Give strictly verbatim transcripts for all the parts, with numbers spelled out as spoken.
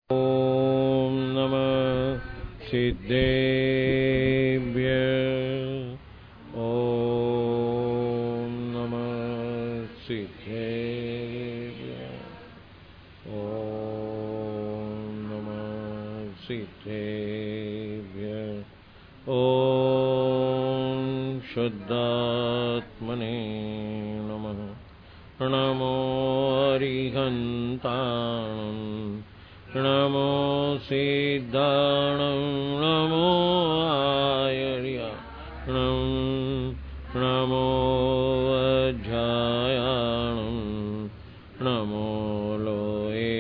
ॐ नमः सिद्धेभ्य ॐ नमः सिद्धेभ्य ॐ नमः सिद्धेभ्य ॐ शुद्धात्मने नमः। नमो अरिहन्ताणं नमो सिद्धाणं नमो आयर्याणं नमो वज्रायाणं नमो लोये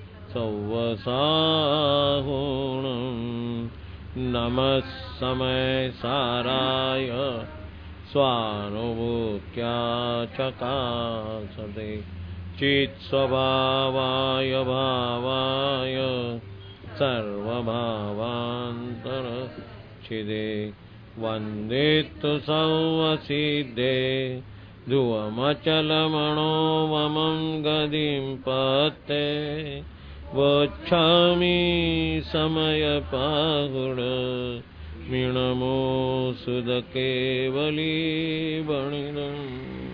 सव्वसाहुणं नमः समयसाराय स्वानुभूत्या चकासते चित्स्वभावाय भावाय सर्वभावान्तरच्छिदे वन्दे तु सर्वसिद्धे ध्रुवमचलमणोममं गतिं पते वक्षामि समयपाहुड मिणमो सुदकेवली बणिनम्।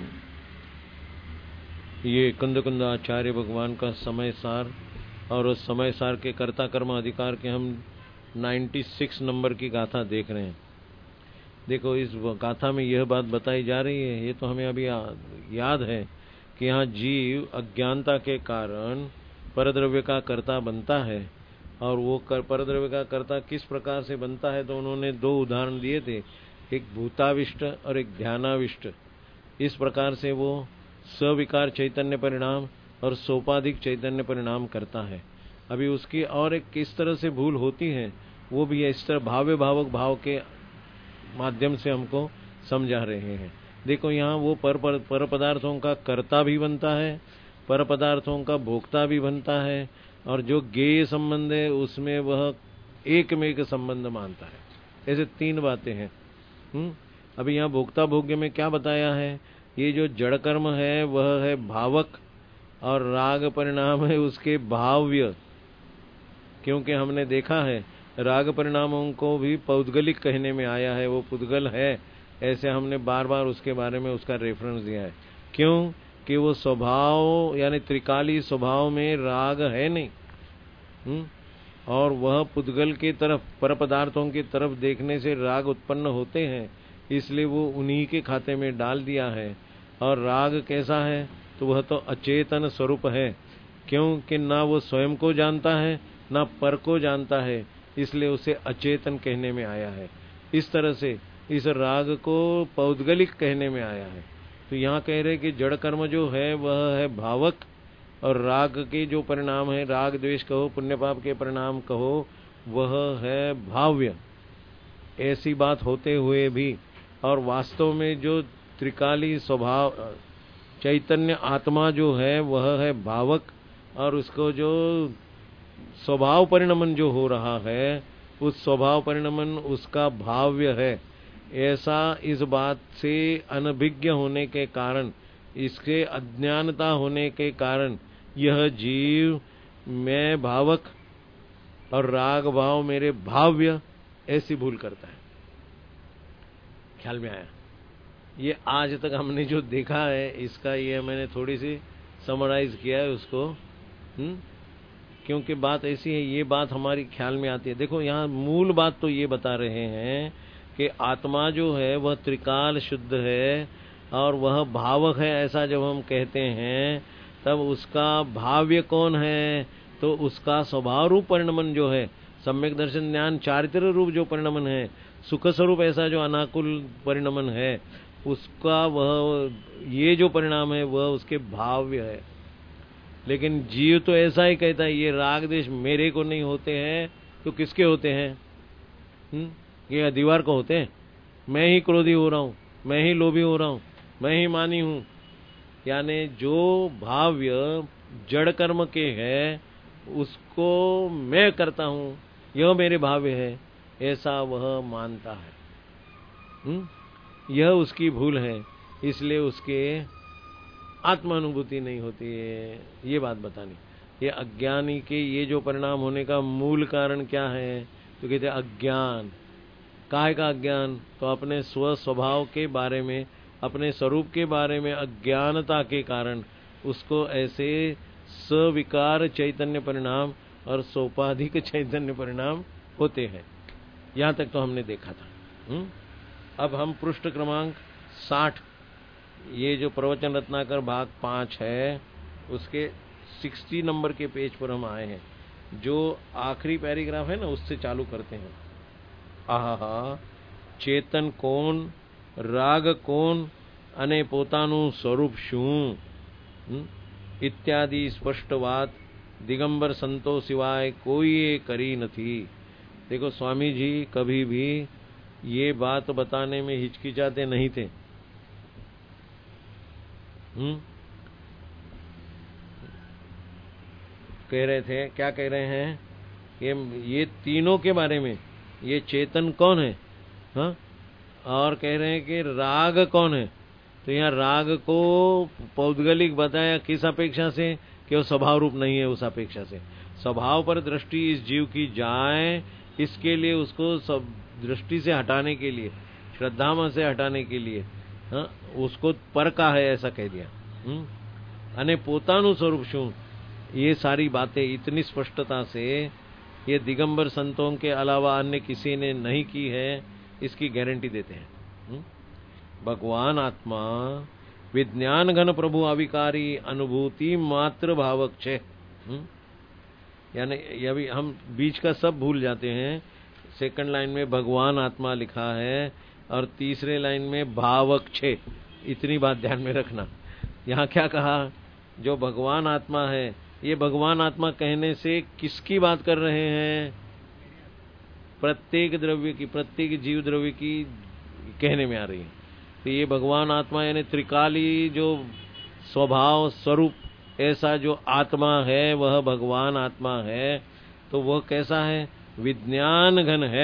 ये कुंद आचार्य भगवान का समय सार और उस समय सार के कर्ता कर्म अधिकार के हम छियानवे नंबर की गाथा देख रहे हैं। देखो, इस गाथा में यह बात बताई जा रही है, ये तो हमें अभी याद है कि यहाँ जीव अज्ञानता के कारण परद्रव्य का कर्ता बनता है। और वो कर परद्रव्य का कर्ता किस प्रकार से बनता है, तो उन्होंने दो उदाहरण दिए थे, एक भूताविष्ट और एक ध्यानाविष्ट। इस प्रकार से वो सविकार चैतन्य परिणाम और सोपाधिक चैतन्य परिणाम करता है। अभी उसकी और एक किस तरह से भूल होती है वो भी इस तरह भाव्य भावक भाव के माध्यम से हमको समझा रहे हैं। देखो, यहाँ वो पर, पर, पर पदार्थों का कर्ता भी बनता है, पर पदार्थों का भोक्ता भी बनता है, और जो ज्ञेय संबंध है उसमें वह एक में एक संबंध मानता है। ऐसे तीन बातें हैं। हम्म अभी यहाँ भोक्ता भोग्य में क्या बताया है, ये जो जड़ कर्म है वह है भावक और राग परिणाम है उसके भाव्य। क्योंकि हमने देखा है राग परिणामों को भी पौद्गलिक कहने में आया है, वो पुद्गल है, ऐसे हमने बार बार उसके बारे में उसका रेफरेंस दिया है। क्यों कि वो स्वभाव यानी त्रिकाली स्वभाव में राग है नहीं। हुँ? और वह पुद्गल की तरफ पर पदार्थों की तरफ देखने से राग उत्पन्न होते हैं, इसलिए वो उन्हीं के खाते में डाल दिया है। और राग कैसा है, तो वह तो अचेतन स्वरूप है, क्योंकि ना वो स्वयं को जानता है ना पर को जानता है, इसलिए उसे अचेतन कहने में आया है। इस तरह से इस राग को पौद्गलिक कहने में आया है। तो यहाँ कह रहे कि जड़ कर्म जो है वह है भावक, और राग के जो परिणाम है, राग द्वेष कहो पुण्य पाप के परिणाम कहो, वह है भाव्य। ऐसी बात होते हुए भी और वास्तव में जो त्रिकाली स्वभाव चैतन्य आत्मा जो है वह है भावक, और उसको जो स्वभाव परिणमन जो हो रहा है उस स्वभाव परिणमन उसका भाव्य है। ऐसा इस बात से अनभिज्ञ होने के कारण, इसके अज्ञानता होने के कारण यह जीव मैं भावक और राग भाव मेरे भाव्य ऐसी भूल करता है। ख्याल में आया? ये आज तक हमने जो देखा है इसका ये मैंने थोड़ी सी समराइज किया है उसको, हुँ? क्योंकि बात ऐसी है, ये बात हमारी ख्याल में आती है। देखो, यहाँ मूल बात तो ये बता रहे हैं कि आत्मा जो है वह त्रिकाल शुद्ध है और वह भावक है। ऐसा जब हम कहते हैं तब उसका भाव्य कौन है, तो उसका स्वभाव रूप परिणमन जो है, सम्यक दर्शन ज्ञान चारित्र रूप जो परिणमन है, सुख स्वरूप ऐसा जो अनाकुल परिणमन है, उसका वह ये जो परिणाम है वह उसके भाव्य है। लेकिन जीव तो ऐसा ही कहता है, ये राग देश मेरे को नहीं होते हैं तो किसके होते हैं? हुँ? ये दीवार को होते हैं। मैं ही क्रोधी हो रहा हूँ, मैं ही लोभी हो रहा हूँ, मैं ही मानी हूँ। यानी जो भाव्य जड़ कर्म के है उसको मैं करता हूँ, यह मेरे भाव्य है, ऐसा वह मानता है। हुँ? यह उसकी भूल है, इसलिए उसके आत्मानुभूति नहीं होती है। ये बात बतानी। ये अज्ञानी के ये जो परिणाम होने का मूल कारण क्या है? तो कहते हैं अज्ञान। काहे का अज्ञान? तो अपने स्व स्वभाव के बारे में, अपने स्वरूप के बारे में अज्ञानता के कारण उसको ऐसे सविकार चैतन्य परिणाम और सोपाधिक चैतन्य परिणाम होते हैं। यहां तक तो हमने देखा था। हुँ? अब हम पृष्ठ क्रमांक साठ, ये जो प्रवचन रत्नाकर भाग पांच है, उसके साठ नंबर के पेज पर हम आए हैं। जो आखिरी पैराग्राफ है ना, उससे चालू करते हैं। आहा, चेतन कौन, राग कौन અને પોતાનું સ્વરૂપ શું इत्यादि स्पष्ट बात दिगंबर संतो सिवाय कोई करी नहीं। देखो, स्वामी जी कभी भी ये बात बताने में हिचकिचाते नहीं थे। हम्म कह रहे थे, क्या कह रहे हैं? ये ये तीनों के बारे में, ये चेतन कौन है, हाँ, और कह रहे हैं कि राग कौन है। तो यहाँ राग को पौद्गलिक बताया किस अपेक्षा से? कि वो स्वभाव रूप नहीं है, उस अपेक्षा से। स्वभाव पर दृष्टि इस जीव की जाए, इसके लिए उसको सब दृष्टि से हटाने के लिए, श्रद्धामा से हटाने के लिए, हाँ, उसको पर का है ऐसा कह दिया। हम्म अने पोतानु स्वरूप शू, ये सारी बातें इतनी स्पष्टता से ये दिगंबर संतों के अलावा अन्य किसी ने नहीं की है, इसकी गारंटी देते हैं। हुँ? भगवान आत्मा विज्ञान घन प्रभु अविकारी अनुभूति मात्र भावक छे। यानी अभी हम बीच का सब भूल जाते हैं। सेकंड लाइन में भगवान आत्मा लिखा है और तीसरे लाइन में भावक छे, इतनी बात ध्यान में रखना। यहाँ क्या कहा? जो भगवान आत्मा है, ये भगवान आत्मा कहने से किसकी बात कर रहे हैं? प्रत्येक द्रव्य की, प्रत्येक जीव द्रव्य की कहने में आ रही है। तो ये भगवान आत्मा यानी त्रिकाली जो स्वभाव स्वरूप ऐसा जो आत्मा है, वह भगवान आत्मा है। तो वह कैसा है? विज्ञान घन है,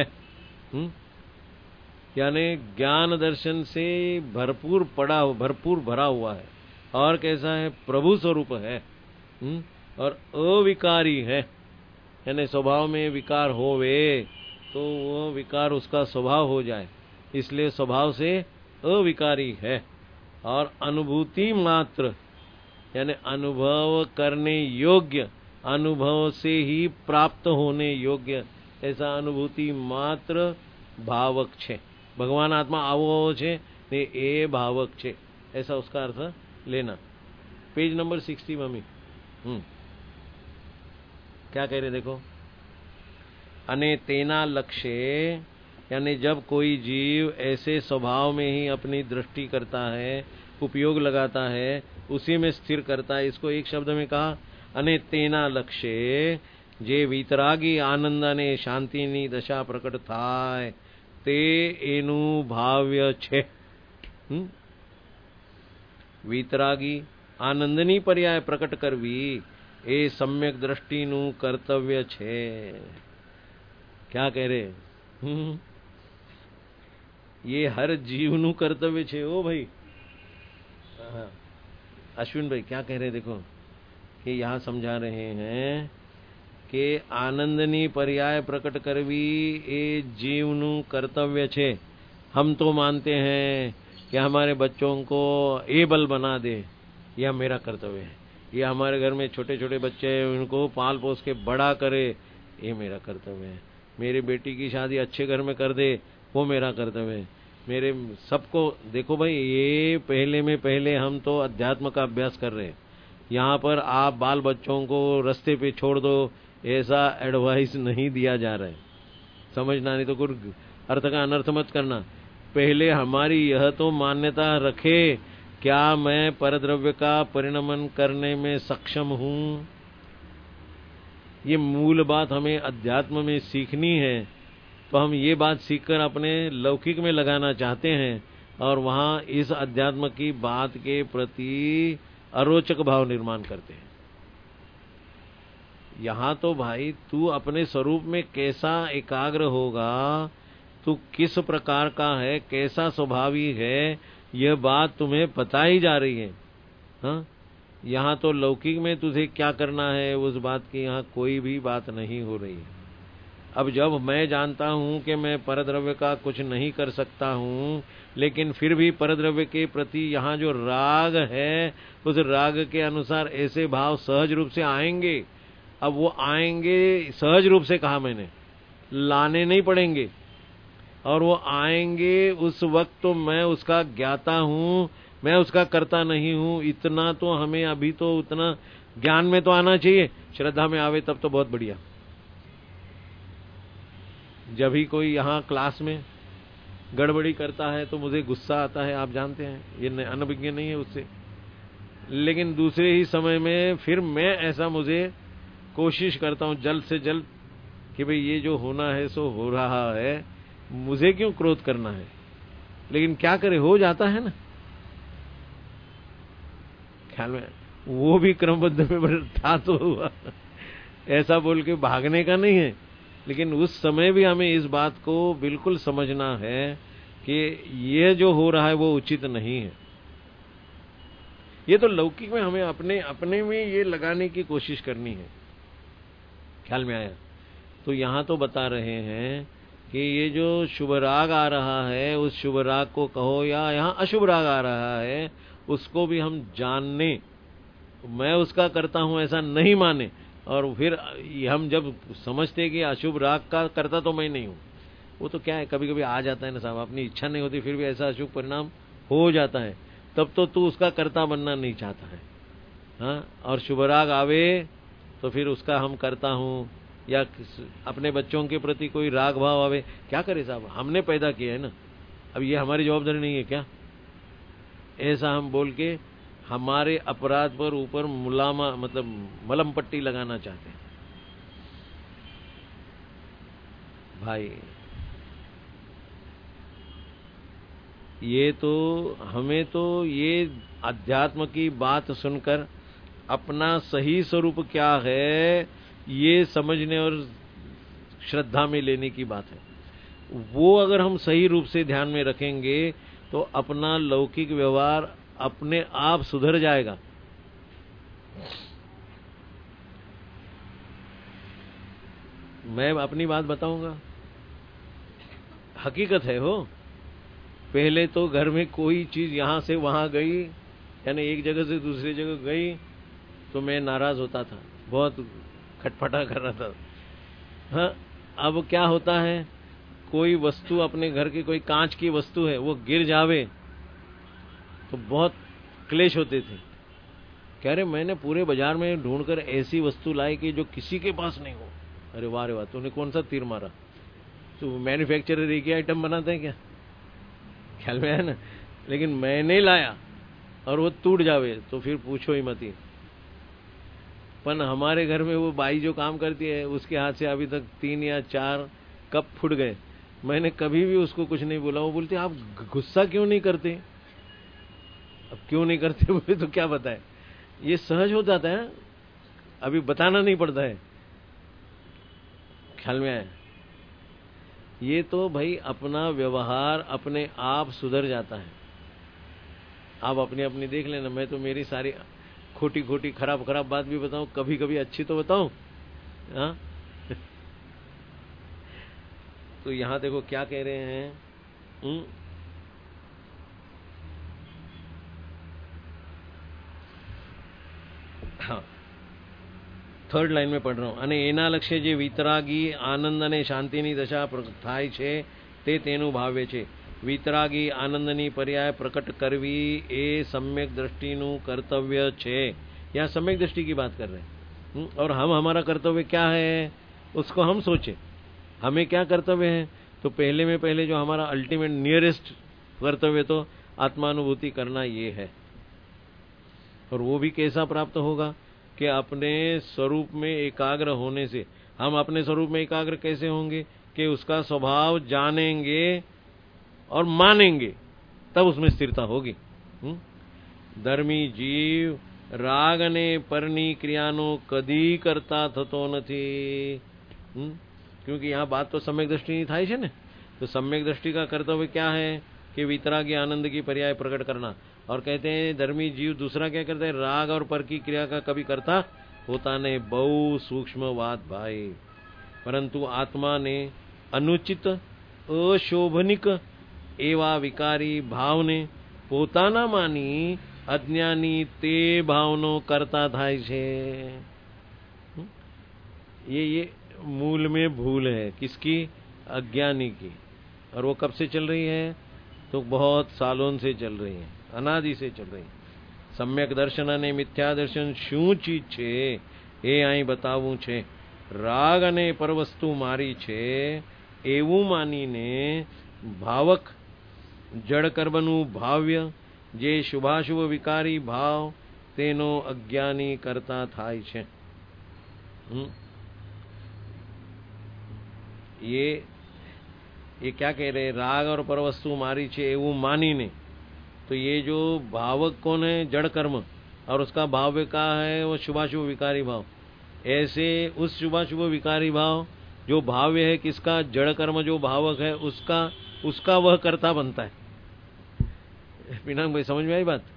यानी ज्ञान दर्शन से भरपूर पड़ा, भरपूर भरा हुआ है। और कैसा है? प्रभु स्वरूप है, हुँ? और अविकारी है, यानी स्वभाव में विकार होवे तो वह विकार उसका स्वभाव हो जाए, इसलिए स्वभाव से अविकारी है। और अनुभूति मात्र यानी अनुभव करने योग्य, अनुभव से ही प्राप्त होने योग्य, ऐसा अनुभूति मात्र भावक छे। भगवान आत्मा आवो छे ने ए भावक छे, ऐसा उसका अर्थ लेना। पेज नंबर साठ मम्मी हम्म क्या कह रहे देखो। अने तेना लक्ष्य, यानी जब कोई जीव ऐसे स्वभाव में ही अपनी दृष्टि करता है, उपयोग लगाता है, उसी में स्थिर करता है, इसको एक शब्द में कहा अने तेना लक्ष्य जे वीतरागी आनंद ने शांतिनी दशा प्रकट थाय ते एनु भाव्य छे। वीतरागी आनंदनी पर्याय प्रकट करवी ए सम्यक दृष्टिनु कर्तव्य छे। क्या कह रहे? हम्म ये हर जीवनु कर्तव्य छे। ओ भाई अश्विन भाई क्या कह रहे? देखो कि यहाँ समझा रहे हैं कि आनंदनी पर्याय प्रकट करवी ए जीवनु कर्तव्य छे। हम तो मानते हैं कि हमारे बच्चों को एबल बना दे, यह मेरा कर्तव्य है। ये हमारे घर में छोटे छोटे बच्चे हैं, उनको पाल पोस के बड़ा करे, ये मेरा कर्तव्य है। मेरी बेटी की शादी अच्छे घर में कर दे, वो मेरा कर्तव्य है। मेरे सबको देखो भाई, ये पहले में पहले हम तो अध्यात्म का अभ्यास कर रहे हैं। यहाँ पर आप बाल बच्चों को रास्ते पे छोड़ दो, ऐसा एडवाइस नहीं दिया जा रहा है। समझना, नहीं तो कुछ अर्थ का अनर्थ मत करना। पहले हमारी यह तो मान्यता रखे, क्या मैं परद्रव्य का परिणमन करने में सक्षम हूँ? ये मूल बात हमें अध्यात्म में सीखनी है। तो हम ये बात सीखकर अपने लौकिक में लगाना चाहते हैं और वहां इस अध्यात्म की बात के प्रति अरोचक भाव निर्माण करते हैं। यहाँ तो भाई तू अपने स्वरूप में कैसा एकाग्र होगा, तू किस प्रकार का है, कैसा स्वभावी है, यह बात तुम्हें पता ही जा रही है। हाँ, यहाँ तो लौकिक में तुझे क्या करना है उस बात की यहाँ कोई भी बात नहीं हो रही है। अब जब मैं जानता हूँ कि मैं परद्रव्य का कुछ नहीं कर सकता हूँ, लेकिन फिर भी परद्रव्य के प्रति यहाँ जो राग है उस राग के अनुसार ऐसे भाव सहज रूप से आएंगे। अब वो आएंगे सहज रूप से, कहा मैंने, लाने नहीं पड़ेंगे, और वो आएंगे उस वक्त तो मैं उसका ज्ञाता हूँ, मैं उसका करता नहीं हूँ। इतना तो हमें अभी तो उतना ज्ञान में तो आना चाहिए। श्रद्धा में आवे तब तो बहुत बढ़िया। जब भी कोई यहाँ क्लास में गड़बड़ी करता है तो मुझे गुस्सा आता है, आप जानते हैं, ये अनभिज्ञ नहीं है उससे। लेकिन दूसरे ही समय में फिर मैं ऐसा मुझे कोशिश करता हूँ जल्द से जल्द कि भाई ये जो होना है सो हो रहा है, मुझे क्यों क्रोध करना है। लेकिन क्या करे, हो जाता है ना। ख्याल में वो भी क्रमबद्ध में था तो हुआ, ऐसा बोल के भागने का नहीं है। लेकिन उस समय भी हमें इस बात को बिल्कुल समझना है कि ये जो हो रहा है वो उचित नहीं है। ये तो लौकिक में हमें अपने अपने में ये लगाने की कोशिश करनी है। ख्याल में आया? तो यहाँ तो बता रहे हैं कि ये जो शुभ राग आ रहा है उस शुभ राग को कहो, या यहाँ अशुभ राग आ रहा है उसको भी हम जानने, मैं उसका करता हूं ऐसा नहीं माने। और फिर हम जब समझते कि अशुभ राग का करता तो मैं नहीं हूं, वो तो क्या है, कभी कभी आ जाता है ना साहब, अपनी इच्छा नहीं होती फिर भी ऐसा अशुभ परिणाम हो जाता है, तब तो तू उसका कर्ता बनना नहीं चाहता है। हाँ, और शुभ राग आवे तो फिर उसका हम करता हूं, या अपने बच्चों के प्रति कोई राग भाव आवे, क्या करे साहब, हमने पैदा किया है ना, अब ये हमारी जवाबदारी नहीं है क्या। ऐसा हम बोल के हमारे अपराध पर ऊपर मुलामा मतलब मलम पट्टी लगाना चाहते हैं। भाई ये तो हमें तो ये अध्यात्म की बात सुनकर अपना सही स्वरूप क्या है ये समझने और श्रद्धा में लेने की बात है। वो अगर हम सही रूप से ध्यान में रखेंगे तो अपना लौकिक व्यवहार अपने आप सुधर जाएगा। मैं अपनी बात बताऊंगा, हकीकत है हो। पहले तो घर में कोई चीज यहां से वहां गई, यानी एक जगह से दूसरी जगह गई, तो मैं नाराज होता था, बहुत खटपटा कर रहा था। हाँ, अब क्या होता है, कोई वस्तु अपने घर की कोई कांच की वस्तु है वो गिर जावे तो बहुत क्लेश होते थे। कह रहे मैंने पूरे बाजार में ढूंढकर ऐसी वस्तु लाई कि जो किसी के पास नहीं हो। अरे वाह रे वाह, तूने कौन सा तीर मारा, तो मैन्युफैक्चरर एक ही आइटम बनाते हैं क्या, ख्याल में है ना। लेकिन मैंने लाया और वो टूट जावे तो फिर पूछो ही मत। पर हमारे घर में वो बाई जो काम करती है उसके हाथ से अभी तक तीन या चार कप फूट गए, मैंने कभी भी उसको कुछ नहीं बोला। वो बोलते आप गुस्सा क्यों नहीं करते, अब क्यों नहीं करते बोले तो क्या बताए, ये सहज हो जाता है, अभी बताना नहीं पड़ता है। ख्याल में आया? ये तो भाई अपना व्यवहार अपने आप सुधर जाता है। आप अपनी अपनी देख लेना, मैं तो मेरी सारी खोटी खोटी खराब खराब बात भी बताऊं, कभी कभी अच्छी तो बताऊं। हाँ तो यहां देखो क्या कह रहे हैं, हुँ? हाँ, थर्ड लाइन में पढ़ रहा हूं। અને એના લક્ષ્ય જે વિતરાગી આનંદ અને શાંતિની દશા થાય છે તે તેનું ભાવ્ય છે। વિતરાગી આનંદની પર્યાય પ્રકટ કરવી એ सम्यक दृष्टिનું कर्तव्य છે। यहाँ सम्यक दृष्टि की बात कर रहे हैं, और हम हमारा कर्तव्य क्या है उसको हम सोचे। हमें क्या कर्तव्य है, तो पहले में पहले जो हमारा अल्टीमेट नियरेस्ट कर्तव्य तो आत्मानुभूति करना ये है। और वो भी कैसा प्राप्त होगा कि अपने स्वरूप में एकाग्र होने से। हम अपने स्वरूप में एकाग्र कैसे होंगे कि उसका स्वभाव जानेंगे और मानेंगे, तब उसमें स्थिरता होगी। धर्मी जीव राग ने पરની क्रियानो कदी करता थतो નથી, क्योंकि यहाँ बात तो सम्यक दृष्टि नहीं थाय छे ने। तो सम्यक दृष्टि का कर्तव्य क्या है कि वितरागी आनंद की पर्याय प्रकट करना। और कहते हैं धर्मी जीव दूसरा क्या करता है, राग और पर की क्रिया का कभी करता होता नहीं। बहु सूक्ष्म बात भाई। परंतु आत्मा ने अनुचित अशोभनिक एवा विकारी भावने પોતાના માની अज्ञानी ते भावनो करता થાય છે। ये ये मूल में भूल है किसकी, अज्ञानी की। और वो कब से चल रही है, तो बहुत सालों से चल रही है, अनादि से चल रही है। सम्यक दर्शन અને મિથ્યા દર્શન શું ચીજ છે એ અહીં બતાવવું છે। રાગ અને પરવસ્તુ મારી છે એવું માનીને ભાવક જડ કર્મનું ભાવ્ય જે શુભાશુભ વિકારી ભાવ તેનો અજ્ઞાની કરતા થાય છે। ये ये क्या कह रहे हैं, राग और परवस्तु मारी छे एवं मानीने। तो ये जो भावक कौन है, जड़ कर्म, और उसका भाव्य का है वो शुभाशुभ विकारी भाव। ऐसे उस शुभाशुभ विकारी भाव जो भाव्य है किसका, जड़ कर्म जो भावक है उसका, उसका वह कर्ता बनता है। पिनाक भाई समझ में आई बात?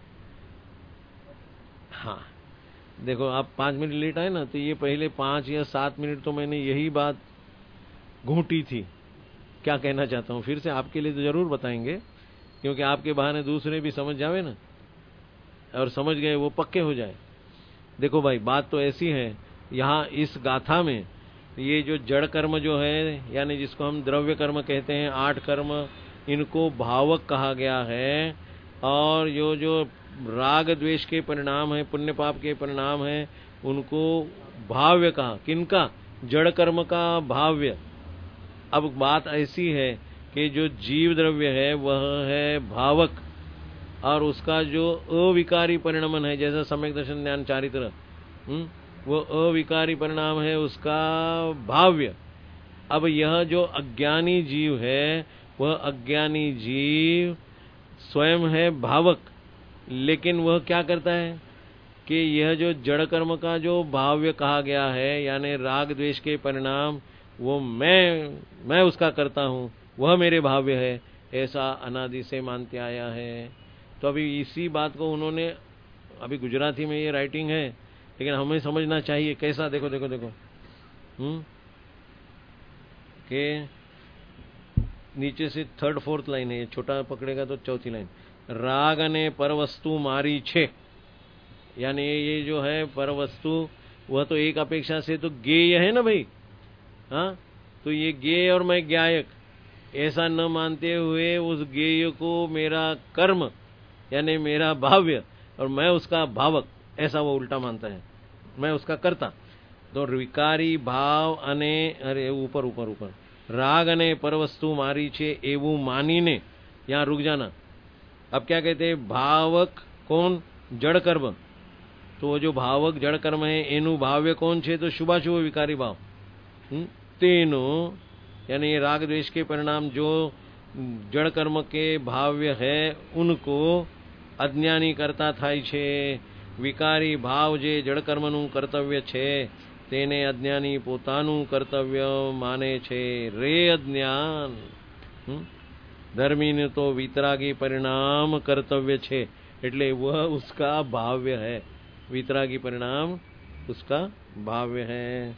हाँ देखो, आप पांच मिनट लेट आए ना, तो ये पहले पांच या सात मिनट तो मैंने यही बात घूंटी थी। क्या कहना चाहता हूँ फिर से आपके लिए तो जरूर बताएंगे, क्योंकि आपके बहाने दूसरे भी समझ जावे ना, और समझ गए वो पक्के हो जाए। देखो भाई, बात तो ऐसी है, यहाँ इस गाथा में ये जो जड़ कर्म जो है, यानी जिसको हम द्रव्य कर्म कहते हैं, आठ कर्म, इनको भावक कहा गया है। और जो जो राग द्वेष के परिणाम है, पुण्य पाप के परिणाम है, उनको भाव्य कहा। किनका, जड़ कर्म का भाव्य। अब बात ऐसी है कि जो जीव द्रव्य है वह है भावक, और उसका जो अविकारी परिणमन है, जैसा सम्यक दर्शन ज्ञान चारित्र, वो अविकारी परिणाम है उसका भाव्य। अब यह जो अज्ञानी जीव है, वह अज्ञानी जीव स्वयं है भावक, लेकिन वह क्या करता है कि यह जो जड़ कर्म का जो भाव्य कहा गया है, यानी राग द्वेष के परिणाम, वो मैं मैं उसका करता हूँ, वह मेरे भाव्य है, ऐसा अनादि से मानते आया है। तो अभी इसी बात को उन्होंने, अभी गुजराती में ये राइटिंग है, लेकिन हमें समझना चाहिए कैसा। देखो देखो देखो हम्म के नीचे से थर्ड फोर्थ लाइन है, ये छोटा पकड़ेगा तो चौथी लाइन, राग ने परवस्तु मारी छे, यानी ये जो है परवस्तु, वह तो एक अपेक्षा से तो गेय है ना भाई। हाँ, तो ये गेय और मैं ज्ञायक, ऐसा न मानते हुए उस गेय को मेरा कर्म यानी मेरा भाव्य और मैं उसका भावक, ऐसा वो उल्टा मानता है, मैं उसका कर्ता। तो विकारी भाव अने, अरे ऊपर ऊपर ऊपर, राग अने परवस्तु मारी छे एवं मानीने, यहाँ रुक जाना। अब क्या कहते हैं, भावक कौन, जड़ कर्म। तो वो जो भावक जड़ कर्म है एनु भाव्य कौन छे, तो शुभाशुभ विकारी भाव। तेनो यानी ये राग द्वेष के परिणाम जो जड़ कर्म के भाव्य है, उनको अज्ञानी करता थाय छे। विकारी भाव जे जड़ कर्मनु कर्तव्य छे तेने अज्ञानी पोतानु कर्तव्य माने छे। रे अज्ञान, धर्मी ने तो वितरागी परिणाम कर्तव्य छे, એટલે वह उसका भाव्य है, वितरागी परिणाम उसका भाव्य है।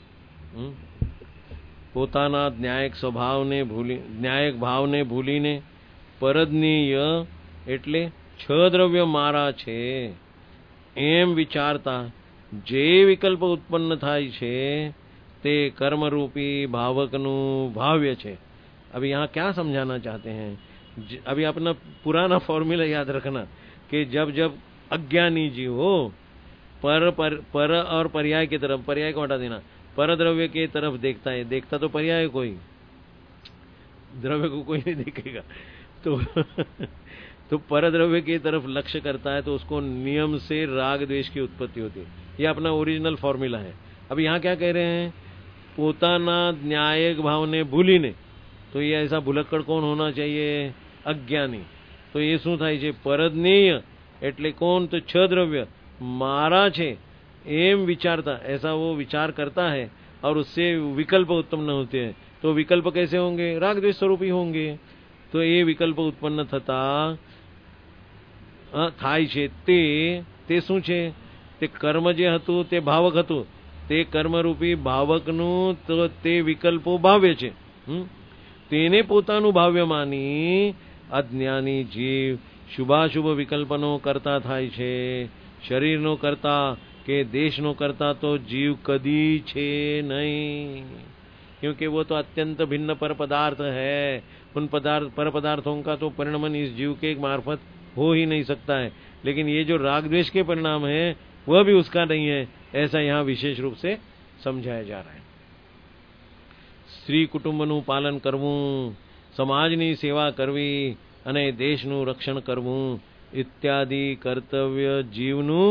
પોતાના ન્યાયક સ્વભાવને ભૂલી, ન્યાયક ભાવને ભૂલીને પરજનીય એટલે છ દ્રવ્ય મારા છે એમ વિચારતા જે વિકલ્પ ઉત્પન્ન થાય છે તે કર્મરૂપી ભાવકનું ભાવ્ય છે। अभी यहाँ क्या समझाना चाहते हैं, अभी अपना पुराना फॉर्मूला याद रखना कि जब जब अज्ञानी जीव हो, पर पर, पर और पर्याय की तरफ, पर्याय को हटा देना, पर द्रव्य के तरफ देखता है, देखता तो पर्याय कोई, द्रव्य को कोई नहीं देखेगा, तो तो पर द्रव्य की तरफ लक्ष्य करता है, तो उसको नियम से राग द्वेष की उत्पत्ति होती है। ये अपना ओरिजिनल फॉर्मूला है। अब यहाँ क्या कह रहे हैं, पोताना न्यायिक भाव ने भूली ने, तो ये ऐसा भुलक्कड़ कौन होना चाहिए, अज्ञानी। तो ये શું થાય છે, પરજ્ઞેય એટલે કોણ, તો છ દ્રવ્ય મારા છે एम विचारता, ऐसा वो विचार करता है और उससे विकल्प उत्पन्न होते हैं। तो विकल्प कैसे होंगे, राग द्वेष स्वरूपी होंगे। तो ये विकल्प उत्पन्न थता થાય છે તે તે શું છે? તે કર્મ જે હતું તે ભાવક હતું, તે કર્મરૂપી ભાવકનું તો તે વિકલ્પો ભાવ્ય છે. તેને પોતાનું ભાવ્ય માની અજ્ઞાની જીવ શુભાશુભ વિકલ્પનો કરતા થાય છે. શરીરનો કરતા કે देशનો करता तो जीव कदी छे नहीं, क्योंकि वो तो अत्यंत भिन्न पर पदार्थ है. उन पदार्थ पर पदार्थों का तो परिणमन इस जीव के मार्फत हो ही नहीं सकता है. लेकिन ये जो राग द्वेष के परिणाम है वह भी उसका नहीं है, ऐसा यहाँ विशेष रूप से समझाया जा रहा है. स्त्री कुटुंबનું પાલન કરવું, સમાજની સેવા કરવી અને દેશનું રક્ષણ કરવું इत्यादि कर्तव्य जीवनु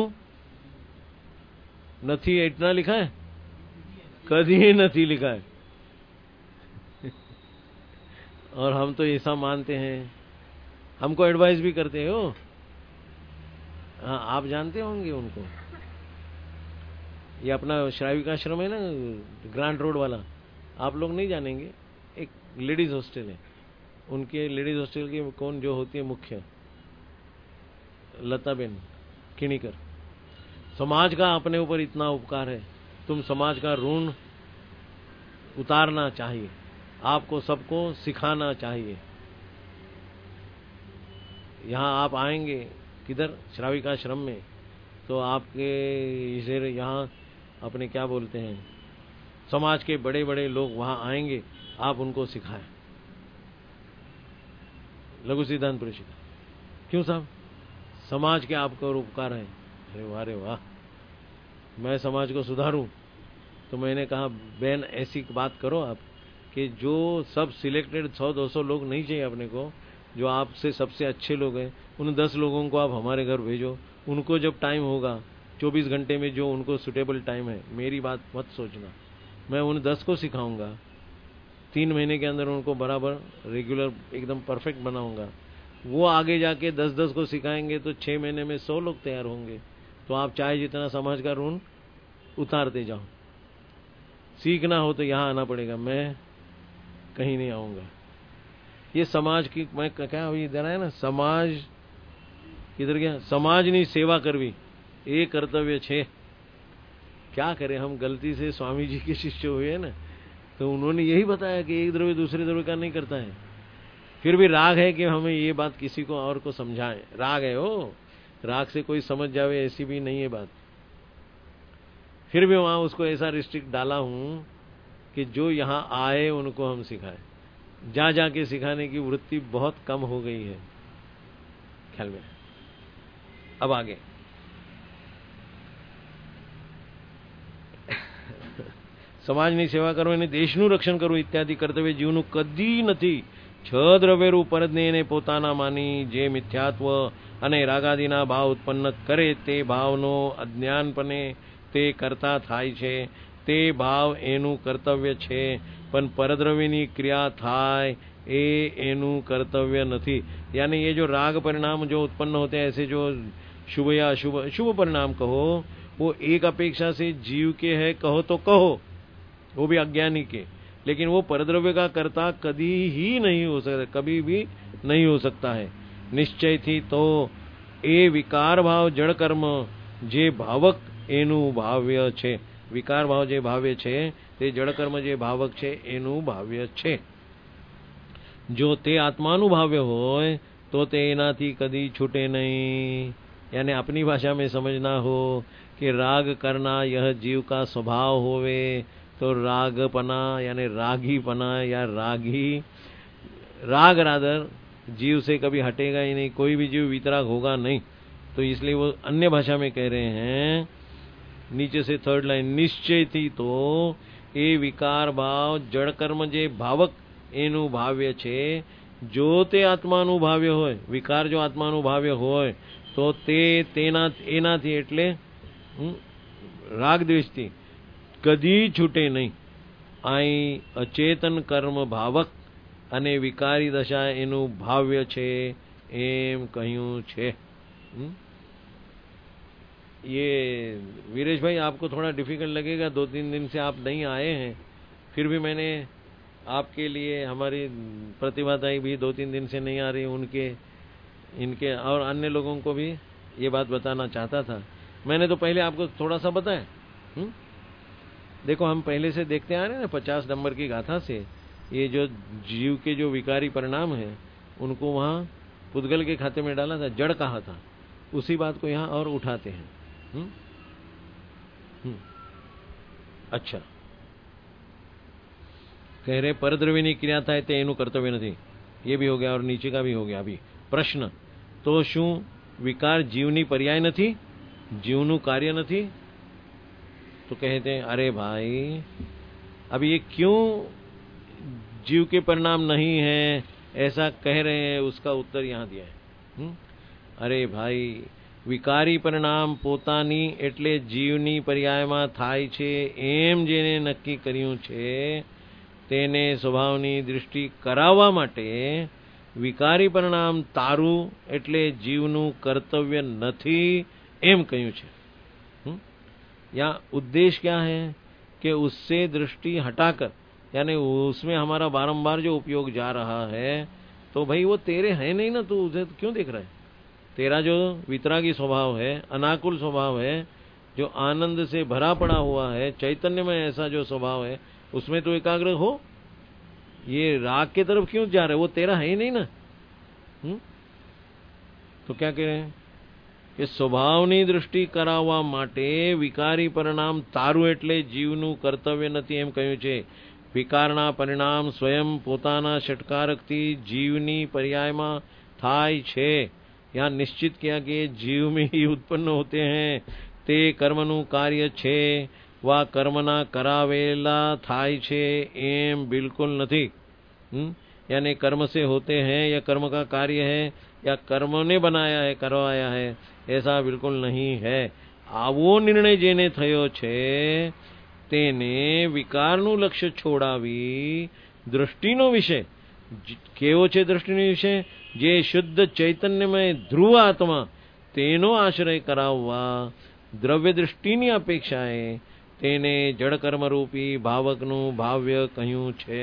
नहीं. इतना लिखा है, कभी नहीं लिखा है. और हम तो ऐसा मानते हैं, हमको एडवाइस भी करते हो. हाँ, आप जानते होंगे उनको. ये अपना श्राविकाश्रम है ना, ग्रांट रोड वाला, आप लोग नहीं जानेंगे. एक लेडीज हॉस्टल है, उनके लेडीज हॉस्टल की कौन जो होती है मुख्य, लताबेन किणीकर. समाज का अपने ऊपर इतना उपकार है, तुम समाज का ऋण उतारना चाहिए, आपको सबको सिखाना चाहिए. यहाँ आप आएंगे किधर, श्राविकाश्रम में, तो आपके इसे यहाँ अपने क्या बोलते हैं, समाज के बड़े बड़े लोग वहाँ आएंगे, आप उनको सिखाएं लघु सिद्धांत परिषद. क्यों साहब? समाज के आपको उपकार है. अरे वाह रे वाह, मैं समाज को सुधारूं. तो मैंने कहा बहन ऐसी बात करो आप कि जो सब सिलेक्टेड सौ दो सौ लोग नहीं चाहिए अपने को, जो आपसे सबसे अच्छे लोग हैं, उन दस लोगों को आप हमारे घर भेजो. उनको जब टाइम होगा चौबीस घंटे में जो उनको सुटेबल टाइम है, मेरी बात मत सोचना, मैं उन दस को सिखाऊंगा. तीन महीने के अंदर उनको बराबर रेगुलर एकदम परफेक्ट बनाऊंगा. वो आगे जाके दस दस को सिखाएंगे तो छह महीने में सौ लोग तैयार होंगे. तो आप चाहे जितना समाज का ऋण उतारते जाओ. सीखना हो तो यहाँ आना पड़ेगा, मैं कहीं नहीं आऊंगा. ये समाज की, मैं क्या इधर है ना, समाज किधर गया, समाजनी सेवा करवी ये कर्तव्य छे. क्या करें, हम गलती से स्वामी जी के शिष्य हुए ना, तो उन्होंने यही बताया कि एक द्रव्य दूसरे द्रव्य का नहीं करता है. फिर भी राग है कि हमें ये बात किसी को और को समझाएं. राग है वो, राग से कोई समझ जावे ऐसी भी नहीं है बात. फिर भी वहां उसको ऐसा रिस्ट्रिक्ट डाला हूं कि जो यहाँ आए उनको हम सिखाएं. जा जाके सिखाने की वृत्ति बहुत कम हो गई है ख्याल में. अब आगे સમાજની સેવા કરો અને દેશનું રક્ષણ કરવું ઇત્યાદિ કર્તવ્ય જીવનું કદી નથી. છ દ્રવ્યરૂપ પરજ્ઞેયને પોતાના માની જે મિથ્યાત્વ અને રાગાદિના ભાવ ઉત્પન્ન કરે તે ભાવનો અજ્ઞાનપણે તે કરતા થાય છે. તે ભાવ એનું કર્તવ્ય છે, પણ પરદ્રવ્યની ક્રિયા થાય એ એનું કર્તવ્ય નથી. यानी ये जो राग परिणाम जो उत्पन्न होते हैं, ऐसे जो शुभ या अशुभ, शुभ परिणाम कहो, वो एक अपेक्षा से जीव के है कहो तो कहो, वो भी अज्ञानी के. लेकिन वो परद्रव्य का कर्ता कभी ही नहीं हो सकता, कभी भी नहीं हो सकता है. निश्चय थी तो ए विकार भाव जड़ कर्म जे भावक एनु भाव्य छे. विकार भाव जे भाव्य छे ते जड़ कर्म जे भावक छे एनु भाव्य छे. जो ते आत्मानुभाव्य होय तो ते एनाथी कदी छूटे नहीं. यानी अपनी भाषा में समझना हो कि राग करना यह जीव का स्वभाव होवे, तो रागपना यानी रागीपना या रागी, राग रादर जीव से कभी हटेगा ही नहीं. कोई भी जीव वितराग होगा नहीं. तो इसलिए वो अन्य भाषा में कह रहे हैं, नीचे से थर्ड लाइन, निश्चय थी तो ए विकार भाव जड़ कर्म जे भावक एनु भाव्य छे. जो ते आत्मानुभाव्य होय, विकार जो आत्मानुभाव्य होय तो ते तेना एनाथी एटले राग द्वेषथी कदी छूटे नहीं. आई अचेतन कर्म भावक अने विकारी दशा एनु भाव्य छे एम कह्યું छे. ये वीरेश भाई आपको थोड़ा डिफिकल्ट लगेगा, दो तीन दिन से आप नहीं आए हैं, फिर भी मैंने आपके लिए, हमारी प्रतिभाताई भी दो तीन दिन से नहीं आ रही, उनके इनके और अन्य लोगों को भी ये बात बताना चाहता था। मैंने तो पहले आपको थोड़ा सा बताया। हुँ? देखो हम पहले से देखते आ रहे हैं ना, पचास नंबर की गाथा से ये जो जीव के जो विकारी परिणाम है उनको वहां पुद्गल के खाते में डाला था, जड़ कहा था, उसी बात को यहाँ और उठाते हैं। हुँ? हुँ? अच्छा, कह रहे परद्रव्यनी क्रिया था ते एनु कर्तव्य नहीं, ये भी हो गया और नीचे का भी हो गया। अभी प्रश्न, तो शू विकार जीवनी पर्याय नहीं, जीवनु कार्य नहीं? तो कहते हैं अरे भाई अब ये क्यों जीव के परिणाम नहीं है ऐसा कह रहे हैं, उसका उत्तर यहाँ दिया है। हुँ? अरे भाई विकारी परिणाम પોતાની એટલે જીવની પર્યાયમાં થાય છે એમ જેને નક્કી કર્યું છે તેને સ્વભાવની દૃષ્ટિ કરાવવા માટે વિકારી પરિણામ તારું એટલે જીવનું કર્તવ્ય નથી એમ કહ્યું છે। यहाँ उद्देश्य क्या है कि उससे दृष्टि हटाकर, यानी उसमें हमारा बारंबार जो उपयोग जा रहा है, तो भाई वो तेरे है नहीं ना, तू उसे क्यों देख रहा है? तेरा जो वितरागी स्वभाव है, अनाकुल स्वभाव है, जो आनंद से भरा पड़ा हुआ है, चैतन्य में ऐसा जो स्वभाव है, उसमें तो एकाग्र हो। ये राग के तरफ क्यों जा रहे? वो तेरा है ही नहीं ना। हुँ? तो क्या कह रहे हैं कि स्वभावनी दृष्टि कराववा माटे विकारी परिणाम तारू एटले जीवનું કર્તવ્ય નથી એમ કહ્યું છે। વિકારના પરિણામ સ્વયં પોતાના ષટકારકથી જીવની પર્યાયમાં થાય છે। यहाँ निश्चित किया कि जीव में ही उत्पन्न होते हैं, ते कर्मनु कार्य छे वा कर्मना करावेला थाय छे एम बिल्कुल नहीं। यानी कर्म से होते हैं या कर्म का कार्य है या कर्म ने बनाया है, करवाया है, ऐसा बिल्कुल नहीं है। आवो निर्णय जेने थयो छे तेने विकारनु लक्ष्य छोड़ावी दृष्टिनो विषय केवो छे? दृष्टिनो विषय जे शुद्ध चैतन्यमय ध्रुव आत्मा तेनो आश्रय कराववा द्रव्य दृष्टिनी अपेक्षाए तेने जड़ कर्म रूपी भावकनु भाव्य कहूं छे।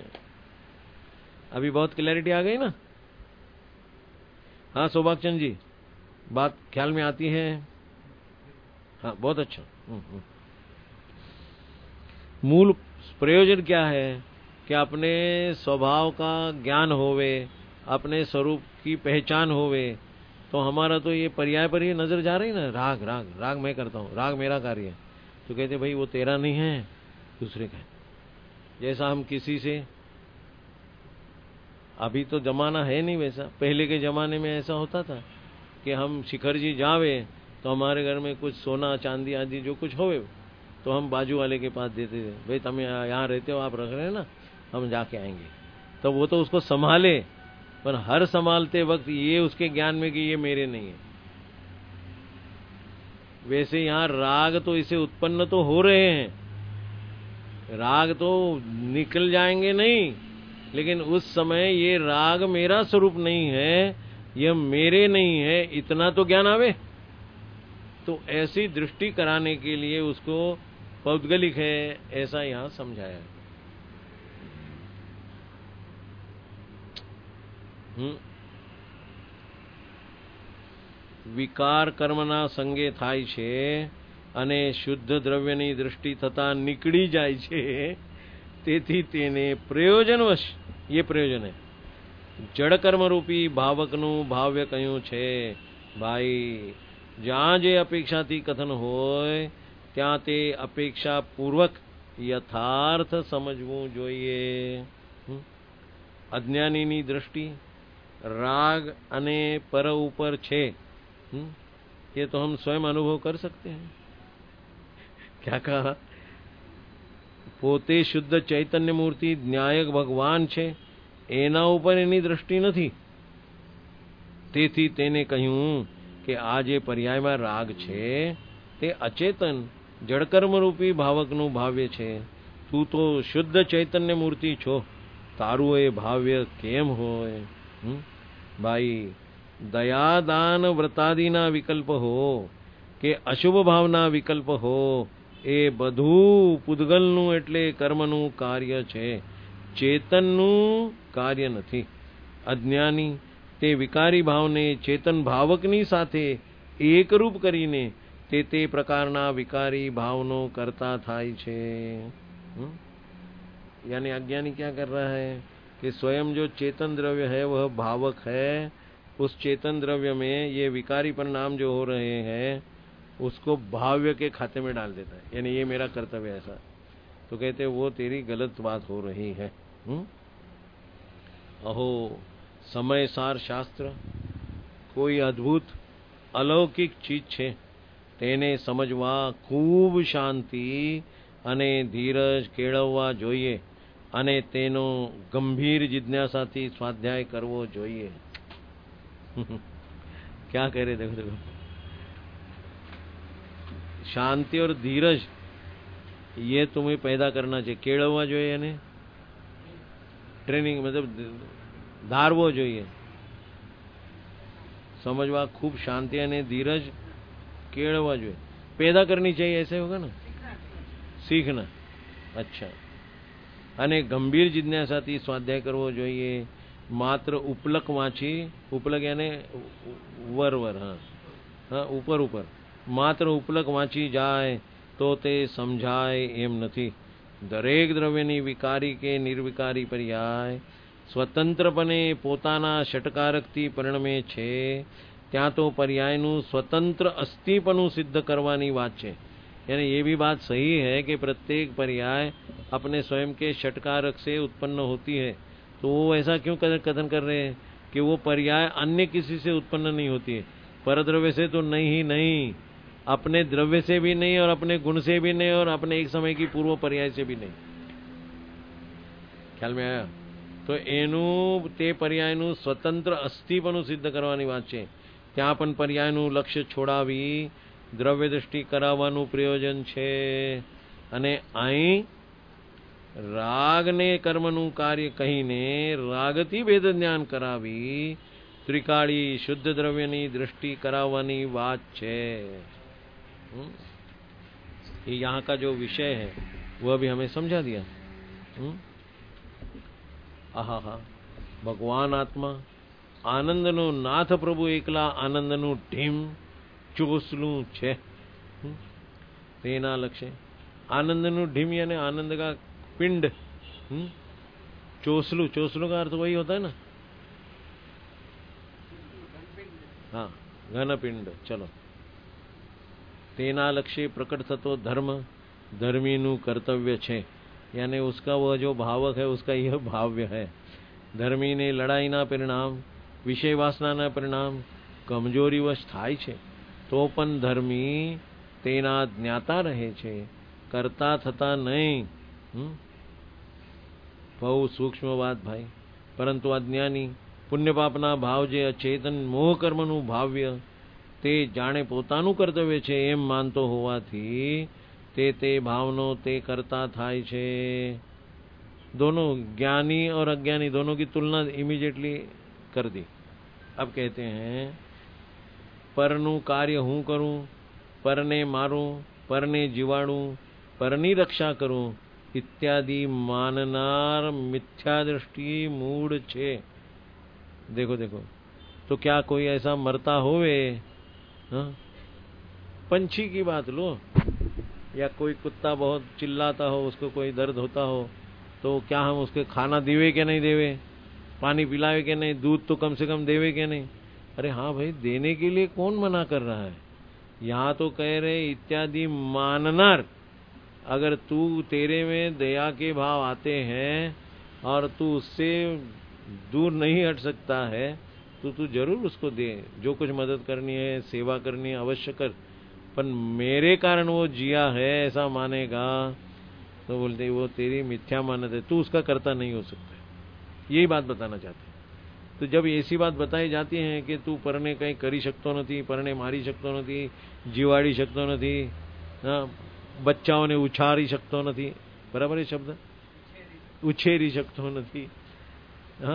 अभी बहुत क्लैरिटी आ गई ना? हाँ सौभाग्यचंद जी, बात ख्याल में आती है? हाँ बहुत अच्छा। मूल प्रयोजन क्या है कि अपने स्वभाव का ज्ञान होवे, अपने स्वरूप की पहचान होवे, तो हमारा तो ये पर्याय पर ही नजर जा रही ना, राग राग राग मैं करता हूँ, राग मेरा कार्य है। तो कहते भाई वो तेरा नहीं है, दूसरे का है। जैसा हम किसी से, अभी तो जमाना है नहीं वैसा, पहले के जमाने में ऐसा होता था कि हम शिखर जी जावे तो हमारे घर में कुछ सोना चांदी आदि जो कुछ होवे तो हम बाजू वाले के पास देते थे, भाई तुम यहाँ रहते हो, आप रख रहे हैं ना, हम जाके आएंगे। तो वो तो उसको संभाले, पर हर संभालते वक्त ये उसके ज्ञान में कि ये मेरे नहीं है। वैसे यहाँ राग तो इसे उत्पन्न तो हो रहे हैं, राग तो निकल जाएंगे नहीं, लेकिन उस समय ये राग मेरा स्वरूप नहीं है, यह मेरे नहीं है, इतना तो ज्ञान आवे। तो ऐसी दृष्टि कराने के लिए उसको पौद्गलिक है, ऐसा यहां समझाया है। विकार कर्मना संगे थाय छे अने शुद्ध द्रव्यनी दृष्टि थता निकળી જાય છે, તેથી તેને પ્રયોજનવશ, ये प्रयोजन है, जड़ कर्म रूपी भावकनु भाव्य कहूं छे। भाई ज्यां जे अपेक्षा थी कथन होय त्यां ते अपेक्षा पूर्वक यथार्थ समझवू जोईए। अज्ञानीनी दृष्टि राग अने पर ऊपर छे, ये तो हम स्वयं अनुभव कर सकते हैं। क्या कहा? पोते शुद्ध चैतन्य मूर्ति न्यायक भगवान छे, एना उपर एनी दृष्टि नहीं, तेथी तेने कहूं कि आ जे पर्यायमां राग छे ते अचेतन जड़कर्म रूपी भावकनु भाव्य छे। तू तो शुद्ध चैतन्य मूर्ति छो, तारू ए भाव्य केम होय? भाई दया दान व्रतादिना विकल्प हो के अशुभ भावना विकल्प हो, ए बधु पुद्गलनु एटले कर्मनु कार्य छे, चेतननु कार्य नहीं। अज्ञानी તે વિકારી ભાવને ચેતન ભાવકની સાથે એકરૂપ કરીને તે તે પ્રકારના વિકારી ભાવનો કરતા થાય છે। यानी अज्ञानी क्या कर रहा है कि स्वयं जो चेतन द्रव्य है वह भावक है, उस चेतन द्रव्य में ये विकारी परिणाम जो हो रहे हैं उसको भाव्य के खाते में डाल देता है, यानी ये मेरा कर्तव्य है ऐसा। तो कहते वो तेरी गलत बात हो रही है। हुँ? अहो समय सार शास्त्र कोई अद्भुत अलौकिक चीज છે, તેને સમજવા ખૂબ શાંતિ અને ધીરજ કેળવવા જોઈએ અને તેનો ગંભીર જિજ્ઞાસાથી સ્વાધ્યાય કરવો જોઈએ। क्या कह रहे देखो देखो, शांति और धीरज ये तुम्हें पैदा करना चाहिए, केळववा જોઈએ અને ट्रेनिंग मतलब धारવો જોઈએ। समझवा खूब शांति અને धीरज केळववा જોઈએ, पैदा करनी चाहिए, ऐसे होगा ना, सीखना। अच्छा, અને ગંભીર જિજ્ઞાસાથી સ્વાધ્યાય કરવો જોઈએ। માત્ર ઉપલક વાંચી, ઉપલક यानी वर वर, हाँ हाँ ऊपर ऊपर, માત્ર ઉપલક વાંચી જાય તો તે સમજાય એમ નથી। દરેક દ્રવ્યની વિકારી કે નિર્વિકારી પર્યાય સ્વતંત્રપણે પોતાના ષટકારકથી પરિણમે છે, ત્યાં તો પર્યાયનું स्वतंत्र अस्तिपनु सिद्ध करवानी बात है। यानी ये भी बात सही है कि प्रत्येक पर्याय अपने स्वयं के षटकारक से उत्पन्न होती है। तो वो ऐसा क्यों कथन कर रहे हैं कि वो पर्याय अन्य किसी से उत्पन्न नहीं होती है, परद्रव्य से तो नहीं ही नहीं, अपने द्रव्य से भी नहीं और अपने गुण से भी नहीं और अपने एक समय की पूर्व पर्याय से भी नहीं। ख्याल में आया? तो एनु ते पर्यायनु स्वतंत्र अस्तिपनु सिद्ध करवानी बात है। ત્યાં પણ પર્યાયનું લક્ષ્ય છોડાવી દ્રવ્ય દૃષ્ટિ કરાવવાનું પ્રયોજન છે। અને અહીં રાગને કર્મનું કાર્ય કહીને રાગથી ભેદ જ્ઞાન કરાવી ત્રિકાળી શુદ્ધ દ્રવ્યની દૃષ્ટિ કરાવવાની વાત છે। ये यहाँ का जो विषय है वह भी हमें समझा दिया। आहा हा, भगवान आत्मा आनंदनो नाथ प्रभु एकला आनंदनु ढीम चोसलू छे, तेना लक्ष्य आनंदनु ढीम यानी आनंद का पिंड, चोसलू, चोसलू का अर्थ वही होता है ना, हाँ घन पिंड। चलो, तेना लक्ष्य प्रकट थतो धर्म, धर्मीनु कर्तव्य छे, यानी उसका वह जो भावक है उसका यह भाव्य है। धर्मी ने लड़ाई ना परिणाम विषय वासना ना परिणाम कमजोरी वश थाय छे, तो पण धर्मी तेना ज्ञाता रहे छे, करता थता नहीं। बहु सूक्ष्म बात भाई, परंतु अज्ञानी पुण्य पापना भाव जे अचेतन मोह कर्मनु भाव्य ते जाने पोतानु कर्तव्य छे एम मानतो होवाथी ते ते भावनो ते करता थाय छे। दोनों ज्ञानी और अज्ञानी दोनों की तुलना इमीडिएटली कर दी। अब कहते हैं परनु कार्य हूँ करूं, परने मारूं, परने जीवाड़ूं, परनी रक्षा करूं इत्यादि माननार मिथ्या दृष्टि मूढ़ छे। देखो देखो, तो क्या कोई ऐसा मरता होवे, हाँ? पंछी की बात लो, या कोई कुत्ता बहुत चिल्लाता हो, उसको कोई दर्द होता हो, तो क्या हम उसके खाना देवे कि नहीं देवे, पानी पिलावे कि नहीं, दूध तो कम से कम देवे कि नहीं? अरे हाँ भाई, देने के लिए कौन मना कर रहा है? यहाँ तो कह रहे इत्यादि माननार, अगर तू तेरे में दया के भाव आते हैं और तू उससे दूर नहीं हट सकता है तो तू जरूर उसको दे, जो कुछ मदद करनी है, सेवा करनी है अवश्य कर, पर मेरे कारण वो जिया है ऐसा मानेगा तो बोलते वो तेरी मिथ्या मानत है, तू उसका कर्ता नहीं हो सकता। यही बात बताना चाहते हैं। तो जब ऐसी बात बताई जाती है कि तू परने कहीं करी શકતો નથી, પરને મારી શકતો નથી, જીવાડી શકતો નથી, બચ્ચાઓને ઉછારી શકતો નથી, બરાબર એ શબ્દ, ઉછેરી શકતો નથી, हाँ,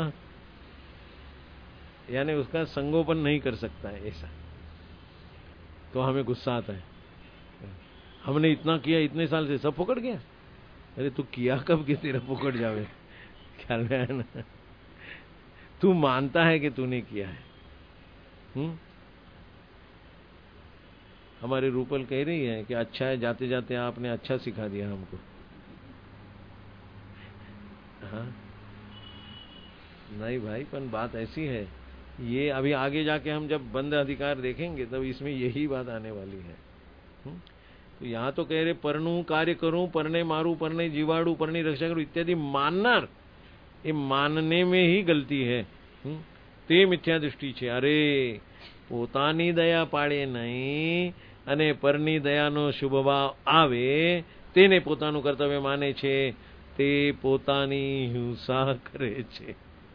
यानी उसका संगोपन नहीं कर सकता है ऐसा, तो हमें गुस्सा आता है। हमने इतना किया, इतने साल से सब पकड़ गया। अरे तू किया कब कि तेरा पकड़ जावे, ख्याल में आया ना? तू मानता है कि तूने किया है। हुँ? हमारी रूपल कह रही है कि अच्छा है, जाते जाते आपने अच्छा सिखा दिया हमको। हाँ नहीं भाई, पर बात ऐसी है, ये अभी आगे जाके हम जब बंद अधिकार देखेंगे तब इसमें यही बात आने वाली है। हुँ? तो यहाँ तो कह रहे परनु कार्य करूं, परने मारू, परने जीवाड़ू, परनी रक्षा करूं इत्यादि माननार, ये मानने में ही गलती है। हुँ? ते मिथ्या दृष्टि छे। अरे પોતાની દયા પાડે નહીં અને પરની દયાનો શુભ ભાવ આવે તેને પોતાનું કર્તવ્ય માને છે, તે પોતાની હિંસા કરે છે।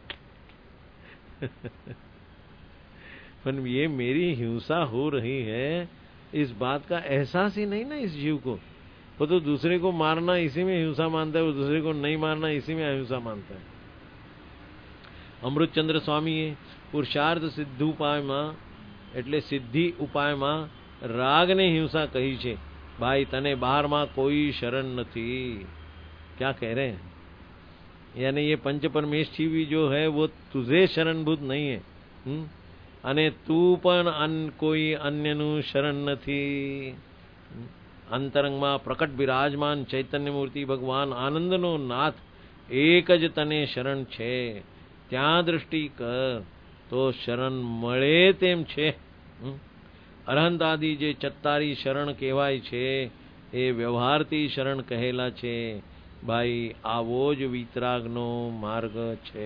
पर ये मेरी हिंसा हो रही है, इस बात का एहसास ही नहीं ना इस जीव को। वो तो दूसरे को मारना इसी में हिंसा मानता है, वो दूसरे को नहीं मारना इसी में अहिंसा मानता है। અમૃતચંદ્ર સ્વામીએ પુરુષાર્થ સિદ્ધ ઉપાયમાં એટલે સિદ્ધિ ઉપાયમાં રાગને હિંસા કહી છે। ભાઈ તને બહારમાં કોઈ શરણ નથી। क्या कह रहे हैं? यानी ये पंच परमेष्ठी भी जो है वो तुझे शरणभूत नहीं है। हुँ? અને તું પણ અન કોઈ અન્યનું શરણ નથી। અંતરંગમાં પ્રકટ બિરાજમાન ચૈતન્ય મૂર્તિ ભગવાન આનંદનો નાથ એક જ તને શરણ છે। ત્યાં દૃષ્ટિ કર તો શરણ મળે તેમ છે। અરહંત આદિ જે ચત્તારી શરણ કહેવાય છે એ વ્યવહારથી શરણ કહેલા છે। ભાઈ આવો જ વિતરાગનો માર્ગ છે।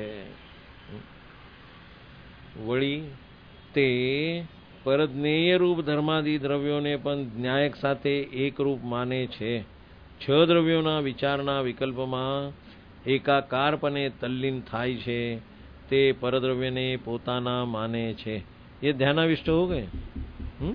વળી તે પરજ્ઞેય રૂપ ધર્માદિ દ્રવ્યોને પણ ન્યાયક સાથે એક રૂપ માને છે। છ દ્રવ્યોના વિચારના વિકલ્પમાં એકાકારપણે તલ્લીન થાય છે, તે પરદ્રવ્યને પોતાના માને છે। ये ध्यानाविष्ट हो गए। हुँ?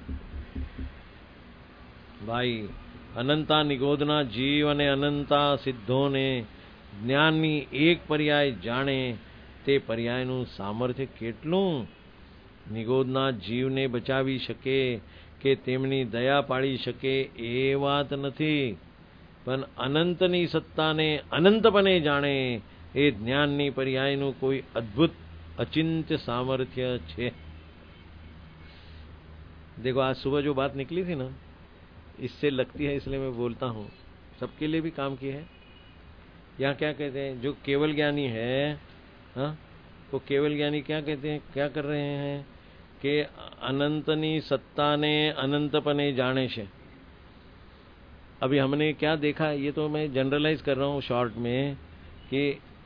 भाई अनंता निगोदना जीव અને અનંતા સિદ્ધોને જ્ઞાનની એક પર્યાય જાણે તે પર્યાયનું સામર્થ્ય કેટલું। નિગોદના જીવને બચાવી શકે કે તેમની દયા પાડી શકે એ વાત નથી, પણ અનંતની સત્તાને અનંતપણે જાણે એ જ્ઞાનની પર્યાયનું કોઈ અદ્ભુત અચિંત્ય સામર્થ્ય છે। देखो आज सुबह जो बात निकली थी ना, इससे लगती है इसलिए मैं बोलता हूँ, सबके लिए भी काम की है। यहाँ क्या कहते हैं, जो केवल ज्ञानी है, हाँ, वो केवल ज्ञानी क्या कहते हैं, क्या कर रहे हैं कि अनंतनी सत्ता ने अनंतपने जाने से। अभी हमने क्या देखा, ये तो मैं जनरलाइज कर रहा हूँ शॉर्ट में, कि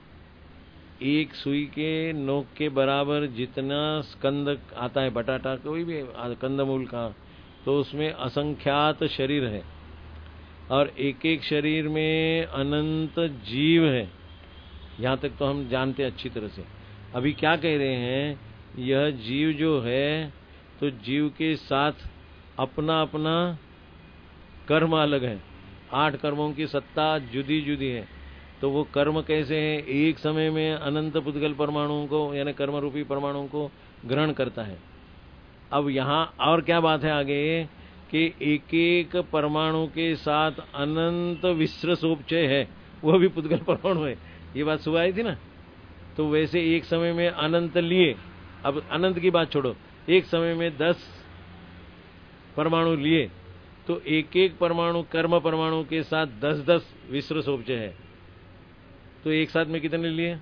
एक सुई के नोक के बराबर जितना स्कंद आता है, बटाटा कोई भी कंदमूल का, तो उसमें असंख्यात शरीर है और एक एक शरीर में अनंत जीव है। यहाँ तक तो हम जानते अच्छी तरह से। अभी क्या कह रहे हैं, यह जीव जो है तो जीव के साथ अपना अपना कर्म अलग है। आठ कर्मों की सत्ता जुदी जुदी है। तो वो कर्म कैसे है, एक समय में अनंत पुद्गल परमाणुओं को यानी कर्म रूपी परमाणुओं को ग्रहण करता है। अब यहाँ और क्या बात है आगे कि एक एक परमाणु के साथ अनंत विश्र सोपचय है, वो भी पुद्गल परमाणु है। ये बात सुबह आई थी ना। तो वैसे एक समय में अनंत लिए, अब अनंत की बात छोड़ो, एक समय में दस परमाणु लिए तो एक एक परमाणु कर्म परमाणु के साथ दस दस विश्र सोपचय है। तो एक साथ में कितने लिए,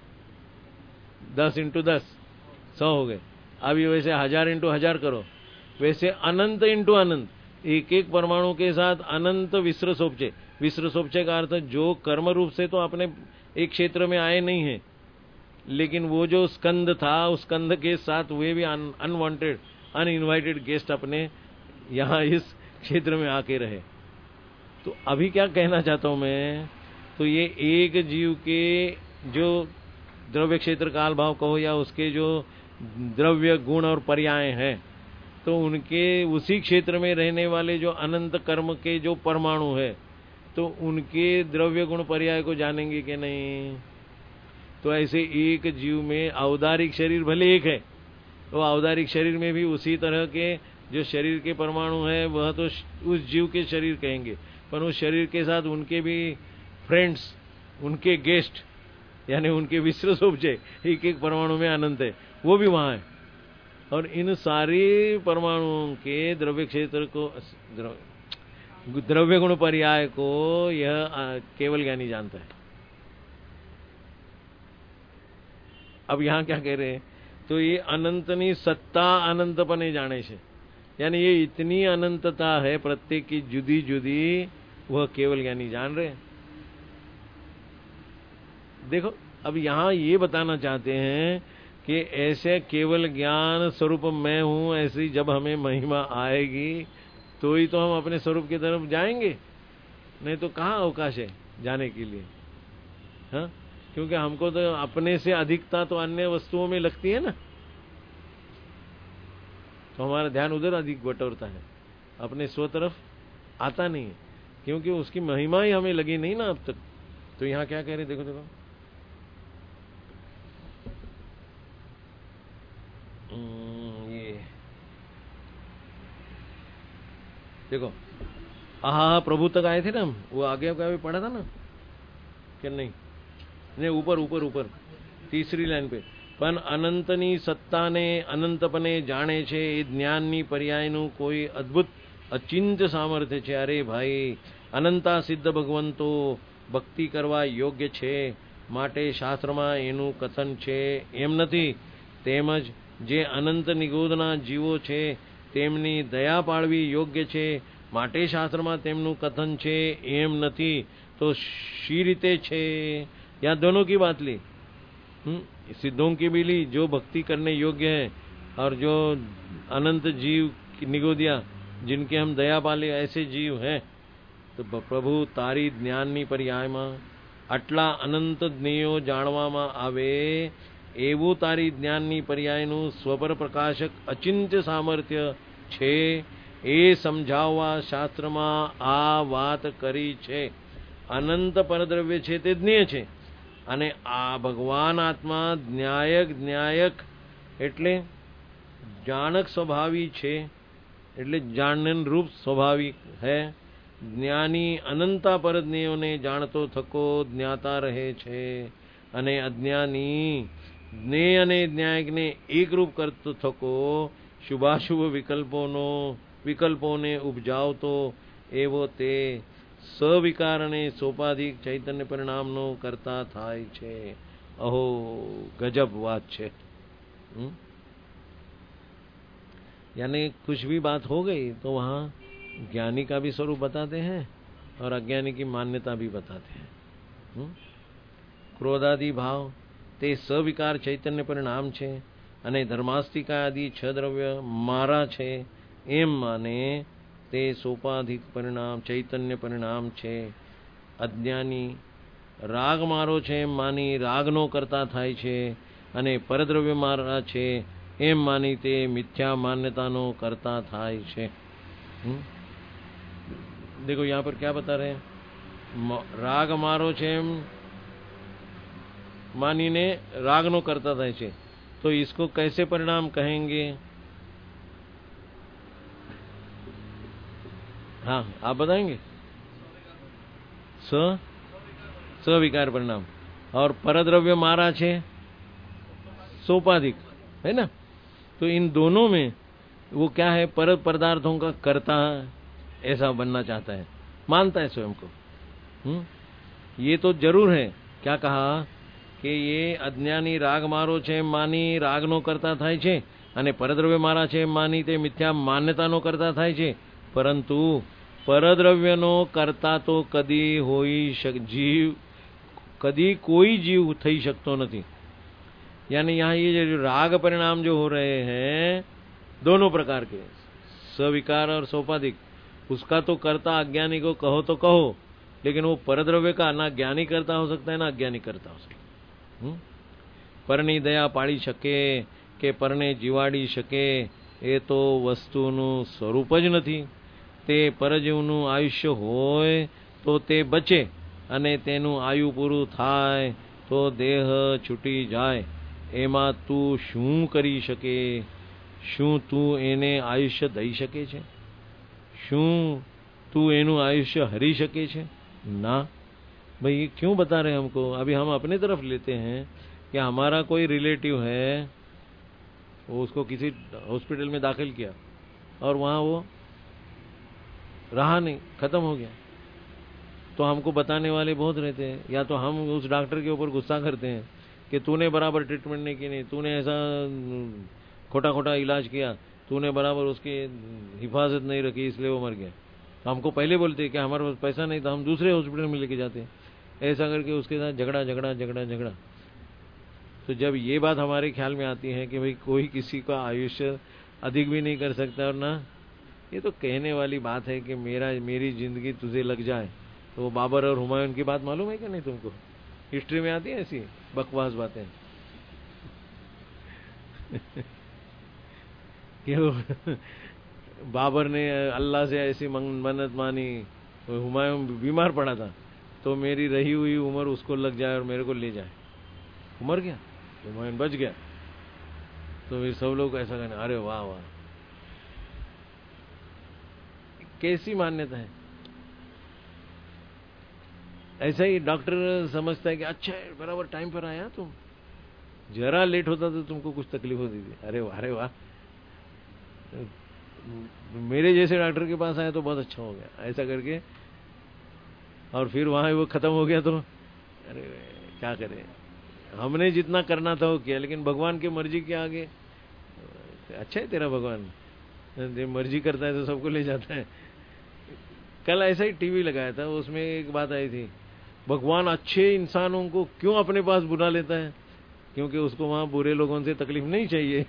दस इंटू दस सौ हो गए। अभी वैसे हजार इंटू हजार करो, वैसे अनंत इंटू अनंत, एक एक परमाणु के साथ अनंत विश्र सोपचय। विश्र सोपचय का अर्थ जो कर्म रूप से तो अपने एक क्षेत्र में आए नहीं है, लेकिन वो जो स्कंद था उस स्कंद के साथ वे भी अनवांटेड अनइनवाइटेड गेस्ट अपने यहाँ इस क्षेत्र में आके रहे। तो अभी क्या कहना चाहता हूं मैं, तो ये एक जीव के जो द्रव्य क्षेत्र काल भाव कहो या उसके जो द्रव्य गुण और पर्याय हैं, तो उनके उसी क्षेत्र में रहने वाले जो अनंत कर्म के जो परमाणु है, तो उनके द्रव्य गुण पर्याय को जानेंगे कि नहीं। तो ऐसे एक जीव में औदारिक शरीर भले एक है, तो औदारिक शरीर में भी उसी तरह के जो शरीर के परमाणु है वह तो उस जीव के शरीर कहेंगे, पर उस शरीर के साथ उनके भी फ्रेंड्स, उनके गेस्ट यानी उनके विश्व स्वरूप से एक एक परमाणु में अनंत है, वो भी वहां है। और इन सारी परमाणुओं के द्रव्य क्षेत्र को, द्रव्य गुण पर्याय को यह केवल ज्ञानी जानता है। अब यहां क्या कह रहे हैं, तो ये अनंतनी सत्ता अनंतपने जाने से, यानी ये इतनी अनंतता है प्रत्येक की जुदी जुदी, वह केवल ज्ञानी जान रहे हैं। देखो अब यहां ये बताना चाहते हैं कि ऐसे केवल ज्ञान स्वरूप मैं हूं, ऐसी जब हमें महिमा आएगी तो ही तो हम अपने स्वरूप की तरफ जाएंगे, नहीं तो कहां अवकाश है जाने के लिए। हाँ, क्योंकि हमको तो अपने से अधिकता तो अन्य वस्तुओं में लगती है ना, तो हमारा ध्यान उधर अधिक बटोरता है, अपने स्व तरफ आता नहीं है, क्योंकि उसकी महिमा ही हमें लगी नहीं ना अब तक। तो यहां क्या कह रहे, देखो देखो ये देखो, आहा प्रभु तक आए थे ना हम, वो आगे का भी पढ़ा था ना क्या? नहीं नहीं, ऊपर ऊपर ऊपर तीसरी लाइन पे, पण अनंतनी सत्ताने अनंतपने जाने छे એ જ્ઞાનની પર્યાયનું કોઈ અદ્ભુત અચિંત્ય સામર્થ્ય છે। અરે ભાઈ, અનંતા સિદ્ધ ભગવંતો ભક્તિ કરવા યોગ્ય છે, માટે શાસ્ત્રમાં એનું કથન છે એમ નથી। તેમજ જે અનંત નિગોદના જીવો છે તેમની દયા પાળવી યોગ્ય છે, માટે શાસ્ત્રમાં તેમનું કથન છે એમ નથી। તો શી રીતે છે? यहाँ दोनों की बात ली, सिद्धों की भी ली जो भक्ति करने योग्य है, और जो अनंत जीव निगोदिया जिनके हम दया पाले ऐसे जीव हैं। तो प्रभु तारी ज्ञाननी पर्यायમાં આટલા અનંત જ્ઞેયો જાણવામાં આવે એવું તારી જ્ઞાનની પર્યાયનું સ્વપર પ્રકાશક અચિંત્ય સામર્થ્ય છે, એ સમજાવવા શાસ્ત્રમાં આ વાત કરી છે। અનંત પરદ્રવ્ય છે તે જ્ઞેય છે, અને આ ભગવાન આત્મા જ્ઞાયક જ્ઞાયક એટલે જાણક સ્વભાવી છે, એટલે જાણન રૂપ સ્વાભાવિક है। જ્ઞાની અનંતા પરજ્ઞેયોને જાણતો થકો જ્ઞાતા રહે છે, અને અજ્ઞાની જ્ઞેય અને જ્ઞાયકને એકરૂપ કરતો થકો શુભાશુભ વિકલ્પોનો વિકલ્પોને ઉપજાવતો એવો તે સવિકાર અને સોપાધિક ચૈતન્ય પરિણામનો કરતા થાય છે। અહો गजब बात છે। यानी कुछ भी बात हो गई तो वहाँ ज्ञानी का भी स्वरूप बताते हैं और अज्ञानी की मान्यता भी बताते हैं। क्रोधादि भाव ते सविकार चैतन्य परिणाम छे, અને ધર્માસ્તિકા આદિ છ દ્રવ્ય મારા છે એમ માને તે સોપાધિક પરિણામ ચૈતન્ય પરિણામ છે। અજ્ઞાની રાગ મારો છે એમ માની રાગનો કરતા થાય છે, અને પરદ્રવ્ય મારા છે એમ માની તે મિથ્યા માન્યતાનો કરતા થાય છે। देखो यहाँ पर क्या बता रहे हैं, राग मारो छे एम मानीने रागनो करता થાય છે, तो इसको कैसे परिणाम कहेंगे? हाँ आप बताएंगे। स सविकार परिणाम, और परद्रव्य मारा छे सोपाधिक है ना। तो इन दोनों में वो क्या है, पर पदार्थों का कर्ता ऐसा बनना चाहता है, मानता है स्वयं को। हम्म ये तो जरूर है। क्या कहा कि ये अज्ञानी राग मारो छे मानी रागनो करता थाय छे, અને પરદ્રવ્ય મારા છે માની તે મિથ્યા માન્યતાનો કરતા થાય છે। પરંતુ પરદ્રવ્યનો કરતા તો કદી હોઈ શક જીવ कदी कोई जीव थई सकतो नहीं। यानी यहाँ ये जो राग परिणाम जो हो रहे हैं दोनों प्रकार के, सविकार और सोपाधिक, उसका तो कर्ता अज्ञानी को कहो तो कहो, लेकिन वो परद्रव्य का ना ज्ञानी करता हो सकता है ना अज्ञानी करता हो सकता है। परनी दया पाड़ी शके के परने जीवाड़ी शके ए तो वस्तुनु स्वरूप ज नहीं। ते परजीवनु आयुष्य होय तो ते बचे, અને તેનું આયુ પૂરું થાય તો દેહ છૂટી જાય। એમાં તું શું કરી શકે? શું તું એને આયુષ્ય દઈ શકે છે? શું તું એનું આયુષ્ય હરી શકે છે? ના। भाई ये क्यों बता रहे हैं हमको? अभी हम अपने तरफ लेते हैं कि हमारा कोई रिलेटिव है, वो उसको किसी हॉस्पिटल में दाखिल किया और वहां वो रहा नहीं, खत्म हो गया, तो हमको बताने वाले बहुत रहते हैं। या तो हम उस डॉक्टर के ऊपर गुस्सा करते हैं कि तूने बराबर ट्रीटमेंट नहीं की, नहीं तूने ऐसा खोटा खोटा इलाज किया, तूने बराबर उसकी हिफाजत नहीं रखी, इसलिए वो मर गया। तो हमको पहले बोलते हैं कि हमारे पास पैसा नहीं था, हम दूसरे हॉस्पिटल में लेके जाते हैं। ऐसा करके उसके साथ झगड़ा झगड़ा झगड़ा झगड़ा। तो जब ये बात हमारे ख्याल में आती है कि भाई कोई किसी का आयुष्य अधिक भी नहीं कर सकता, और ना ये तो कहने वाली बात है कि मेरा मेरी जिंदगी तुझे लग जाए, तो वो बाबर और हुमायूं की बात मालूम है कि नहीं तुमको? हिस्ट्री में आती है ऐसी बकवास बातें कि वो बाबर ने अल्लाह से ऐसी मन्नत मानी, हुमायूं बीमार पड़ा था, तो मेरी रही हुई उम्र उसको लग जाए और मेरे को ले जाए। मर गया, हुमायूं बच गया। तो फिर सब लोग ऐसा कहने, अरे वाह वाह, कैसी मान्यता है। ऐसा ही डॉक्टर समझता है कि अच्छा है, बराबर टाइम पर आया तुम, जरा लेट होता तो तुमको कुछ तकलीफ होती थी। अरे वाह, अरे वाह, मेरे जैसे डॉक्टर के पास आया तो बहुत अच्छा हो गया, ऐसा करके। और फिर वहां वो खत्म हो गया तो अरे क्या करें, हमने जितना करना था वो किया, लेकिन भगवान की मर्जी के आगे। अच्छा है तेरा भगवान, जब मर्जी करता है तो सबको ले जाता है। कल ऐसा ही टीवी लगाया था, उसमें एक बात आई थी, भगवान अच्छे इंसानों को क्यों अपने पास बुला लेता है? क्योंकि उसको वहां बुरे लोगों से तकलीफ नहीं चाहिए।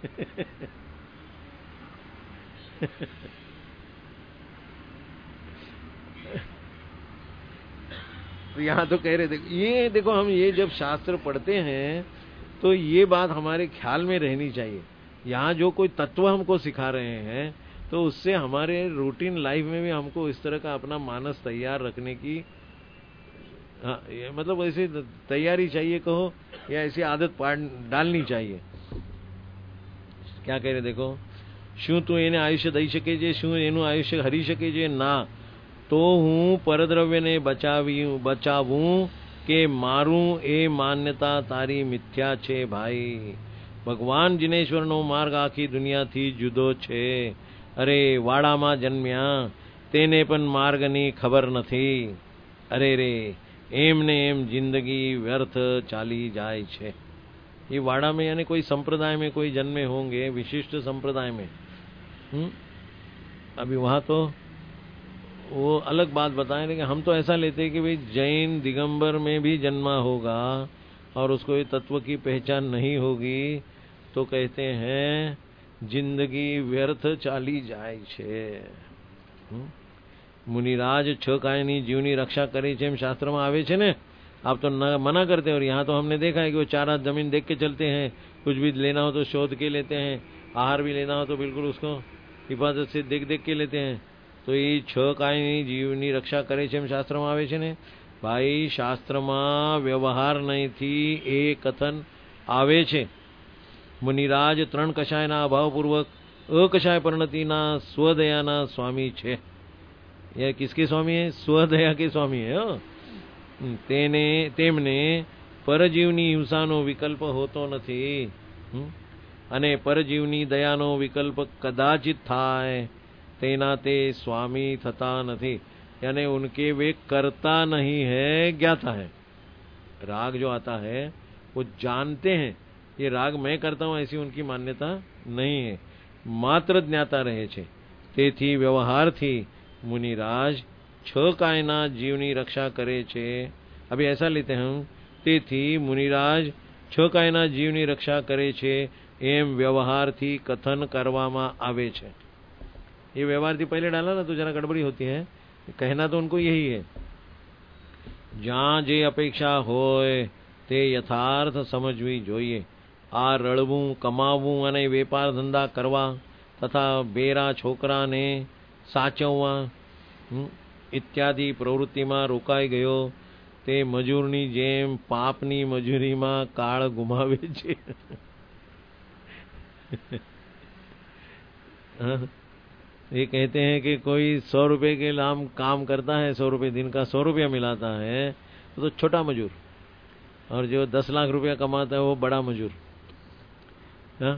तो यहाँ तो कह रहे थे, ये देखो, हम ये जब शास्त्र पढ़ते हैं तो ये बात हमारे ख्याल में रहनी चाहिए। यहाँ जो कोई तत्व हमको सिखा रहे हैं, तो उससे हमारे रूटीन लाइफ में भी हमको इस तरह का अपना मानस तैयार रखने की, हाँ, ये मतलब ऐसी तैयारी चाहिए कहो, या ऐसी आदत डालनी चाहिए। क्या कह रहे देखो, શું તું એને આયુષ્ય દઈ શકે છે? શું એનું આયુષ્ય હરી શકે છે? ના, તો હું પરદ્રવ્યને બચાવ્યું બચાવું કે મારું એ માન્યતા તારી મિથ્યા છે ભાઈ। ભગવાન જિનેશ્વરનો માર્ગ આખી દુનિયાથી જુદો છે। અરે વાડામાં જન્મ્યા તેને પણ માર્ગની ખબર નથી। અરે રે, એમને એમ જિંદગી વ્યર્થ ચાલી જાય છે। ये वाड़ा में यानी कोई संप्रदाय में कोई जन्मे होंगे, विशिष्ट संप्रदाय में। हुँ? अभी वहां तो वो अलग बात बताएं, लेकिन हम तो ऐसा लेते हैं कि भाई जैन दिगंबर में भी जन्मा होगा और उसको ये तत्व की पहचान नहीं होगी, तो कहते हैं जिंदगी व्यर्थ चाली जाए छे। मुनिराज छ कायनी जीवनी रक्षा करे छे, शास्त्र में आवे छे ने। आप तो न, मना करते हैं, और यहाँ तो हमने देखा है कि वो चार हाथ जमीन देख के चलते हैं। कुछ भी लेना हो तो शोध के लेते हैं, आहार भी लेना हो तो बिल्कुल उसको हिफाजत से देख देख के लेते हैं। तो ये छ कायनी जीवनी रक्षा करे छे, शास्त्र में आवे छे ने। भाई शास्त्र में व्यवहार नहीं थी ए कथन आवे छे। मुनिराज त्रण कषायना अभावपूर्वक अकषाय परिणतिना स्वदयाना स्वामी छे। यह किसके स्वामी है? स्वदया के स्वामी है। हो તેને તેમને પરજીવની હિંસાનો વિકલ્પ હોતો નથી, અને પરજીવની દયાનો વિકલ્પ કદાચિત થાય, તેના તે સ્વામી થતા નથી। यानी उनके वे करता नहीं है, ज्ञाता है। राग जो आता है वो जानते हैं, ये राग मैं करता हूं ऐसी उनकी मान्यता नहीं है, मात्र ज्ञाता रहे छे। તેથી વ્યવહારથી मुनिराज छ कायना जीवनी रक्षा करे छे। अभी ऐसा लेते हैं, તેથી मुनिराज छ कायना जीवनी रक्षा करे छे एम व्यवहार थी कथन करवामा आवे छे। ये व्यवहार थी पहले डाला ना तो जरा गड़बड़ी होती है, कहना तो उनको यही है। ज्यां जे अपेक्षा होय ते यथार्थ समझवी जोईए। आ रड़वू कमावू अने वेपार धंधा करवा तथा बेरा छोकरा ने साचववा इत्यादि प्रवृत्ति में रोकाई गयो ते मजूरनी जेम पापनी मजूरी में काळ गुमावे छे। ये कहते हैं कि कोई सौ रुपए के नाम काम करता है, सौ रुपए दिन का सौ रुपया मिलाता है, वो तो छोटा मजूर, और जो दस लाख रुपया कमाता है वो बड़ा मजूर। हाँ,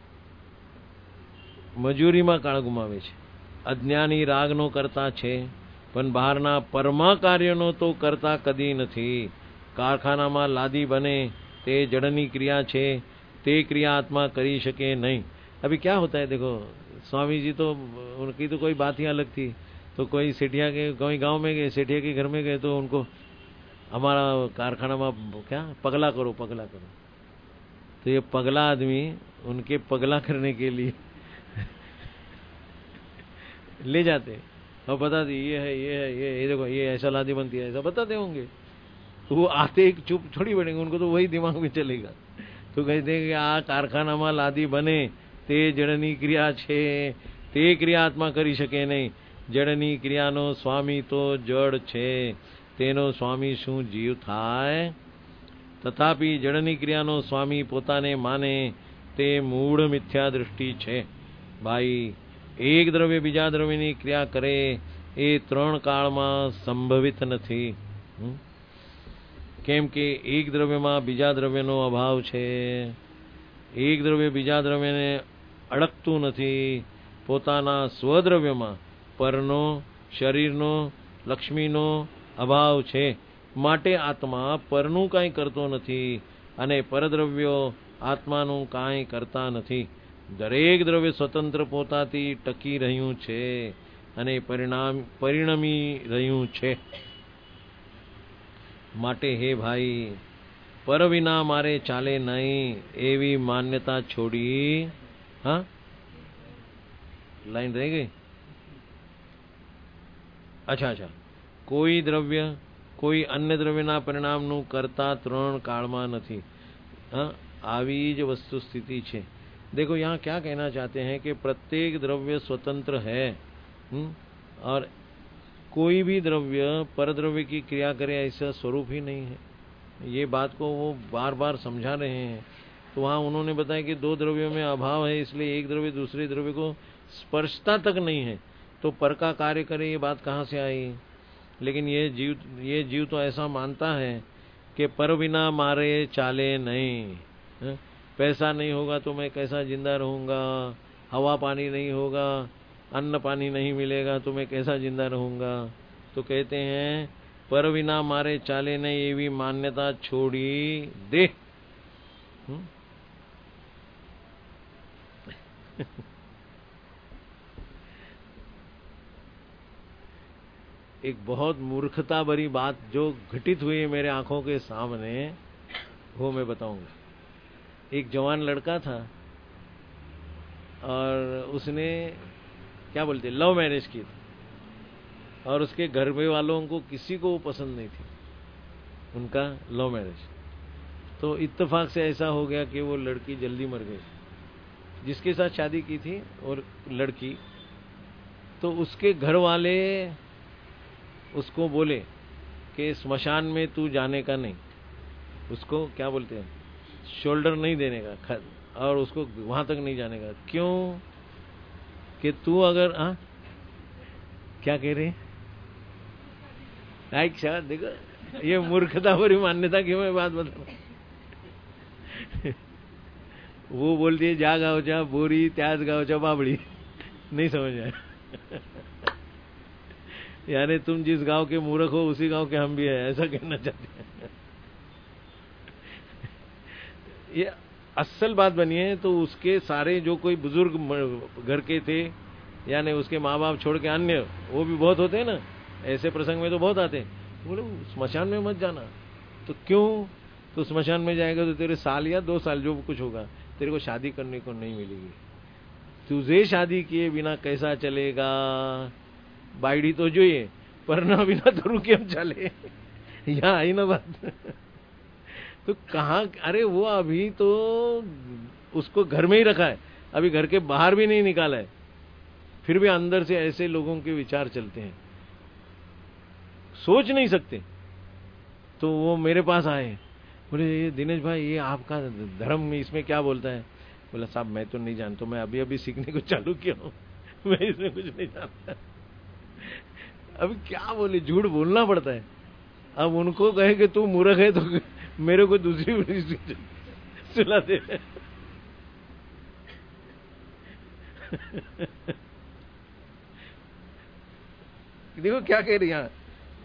મજૂરીમાં કાળ ગુમાવે છે। અજ્ઞાની રાગનો કરતા છે, પણ બહારના પરમા કાર્યનો તો કરતા કદી નથી। કારખાનામાં લાદી બને તે જડની ક્રિયા છે, તે ક્રિયા આત્મા કરી શકે नहीं। अभी क्या होता है देखो, स्वामी जी तो उनकी तो कोई बात ही अलग थी। तो कोई सेठिया के कोई गांव में गए, सेठिया के घर में गए तो उनको हमारा कारखाना में क्या पगला करो पगला करो। तो ये पगला आदमी उनके पगला करने के लिए ले जाते और बताते ये है ये है ये ये देखो ये ऐसा लादी बनती है, ऐसा बताते होंगे। वो आते एक चुप थोड़ी बैठेंगे, उनको तो वही दिमाग में चलेगा। तो कहते हैं कि आ कारखाना में लादी बने ते जड़नी क्रिया छे, ते क्रिया आत्मा करी शके नहीं। जड़नी क्रियानो स्वामी तो जड़ छे, तेनो स्वामी शू जीव थाय। तथापि जड़नी क्रियानो स्वामी पोताने माने ते मूढ़ मिथ्या दृष्टि छे। भाई एक द्रव्य बीजा द्रव्यनी क्रिया करे ए त्रण काळमां संभवित નથી। કેમ કે એક દ્રવ્યમાં બીજા દ્રવ્યનો અભાવ છે। એક દ્રવ્ય બીજા દ્રવ્યને અડકતું નથી। પોતાના સ્વદ્રવ્યમાં પરનો શરીરનો લક્ષ્મીનો અભાવ છે, માટે આત્મા પરનું કાંઈ કરતો નથી અને પરદ્રવ્યો આત્માનું કાંઈ કરતા નથી। દરેક દ્રવ્ય સ્વતંત્ર પોતાથી ટકી રહ્યું છે અને પરિણામ પરિણમી રહ્યું છે। માટે હે ભાઈ, પર વિના મારે ચાલે નહીં એવી માન્યતા છોડી। हाँ, लाइन रह गई। अच्छा अच्छा, कोई द्रव्य कोई अन्य द्रव्यना परिणामનું કરતા ત્રણ કાળમાં નથી। हाँ, આવી જ वस्तु स्थिति છે। देखो यहाँ क्या कहना चाहते हैं कि प्रत्येक द्रव्य स्वतंत्र है, हुँ? और कोई भी द्रव्य परद्रव्य की क्रिया करे ऐसा स्वरूप ही नहीं है। ये बात को वो बार बार समझा रहे हैं। तो वहाँ उन्होंने बताया कि दो द्रव्यों में अभाव है, इसलिए एक द्रव्य दूसरे द्रव्य को स्पर्शता तक नहीं है, तो पर का कार्य करे, ये बात कहाँ से आई। लेकिन ये जीव ये जीव तो ऐसा मानता है कि पर बिना मारे चाले नहीं। है? पैसा नहीं होगा तो मैं कैसा जिंदा रहूँगा, हवा पानी नहीं होगा, अन्न पानी नहीं मिलेगा तो मैं कैसा जिंदा रहूँगा। तो कहते हैं पर बिना मारे चाले नहीं एवी मान्यता छोड़ी दे। एक बहुत मूर्खता भरी बात जो घटित हुई है मेरे आंखों के सामने, वो मैं बताऊंगा। एक जवान लड़का था और उसने क्या बोलते लव मैरिज की थी, और उसके घर वालों को किसी को पसंद नहीं थी उनका लव मैरिज। तो इत्तेफाक से ऐसा हो गया कि वो लड़की जल्दी मर गई, जिसके साथ शादी की थी और लड़की। तो उसके घर वाले उसको बोले कि स्मशान में तू जाने का नहीं, उसको क्या बोलते हैं शोल्डर नहीं देने का, और उसको वहां तक नहीं जाने का। क्यों कि तू अगर आ, क्या कह रहे अच्छा देखो ये मूर्खता भरी मान्यता की मैं बात बताऊं। वो बोलती है जा गावचा बोरी त्याच गावचा बाबड़ी, नहीं समझ आया। यानी तुम जिस गांव के मूर्ख हो उसी गांव के हम भी हैं, ऐसा कहना चाहते हैं। ये असल बात बनी है। तो उसके सारे जो कोई बुजुर्ग घर के थे, यानी उसके माँ बाप छोड़ के अन्य, वो भी बहुत होते हैं ना, ऐसे प्रसंग में तो बहुत आते हैं। बोले स्मशान में मत जाना। तो क्यों? तो स्मशान में जाएगा तो तेरे साल या दो साल जो कुछ होगा तेरे को शादी करने को नहीं मिलेगी। तुझे शादी किए बिना कैसा चलेगा? बाइडी तो જોઈએ परना बिना तो रुकेम चले। यहाँ आई ना बात। तो कहाँ, अरे वो अभी तो उसको घर में ही रखा है, अभी घर के बाहर भी नहीं निकाला है, फिर भी अंदर से ऐसे लोगों के विचार चलते हैं, सोच नहीं सकते। तो वो मेरे पास आए, बोले ये दिनेश भाई ये आपका धर्म इसमें क्या बोलता है? बोला साहब मैं तो नहीं जानता, मैं अभी अभी सीखने को चालू किया हूँ, मैं इसमें कुछ नहीं जानता। अभी क्या बोले, झूठ बोलना पड़ता है। अब उनको कहे कि तू मूर्ख है तो मेरे को दूसरी सुला दे। देखो क्या कह रही है।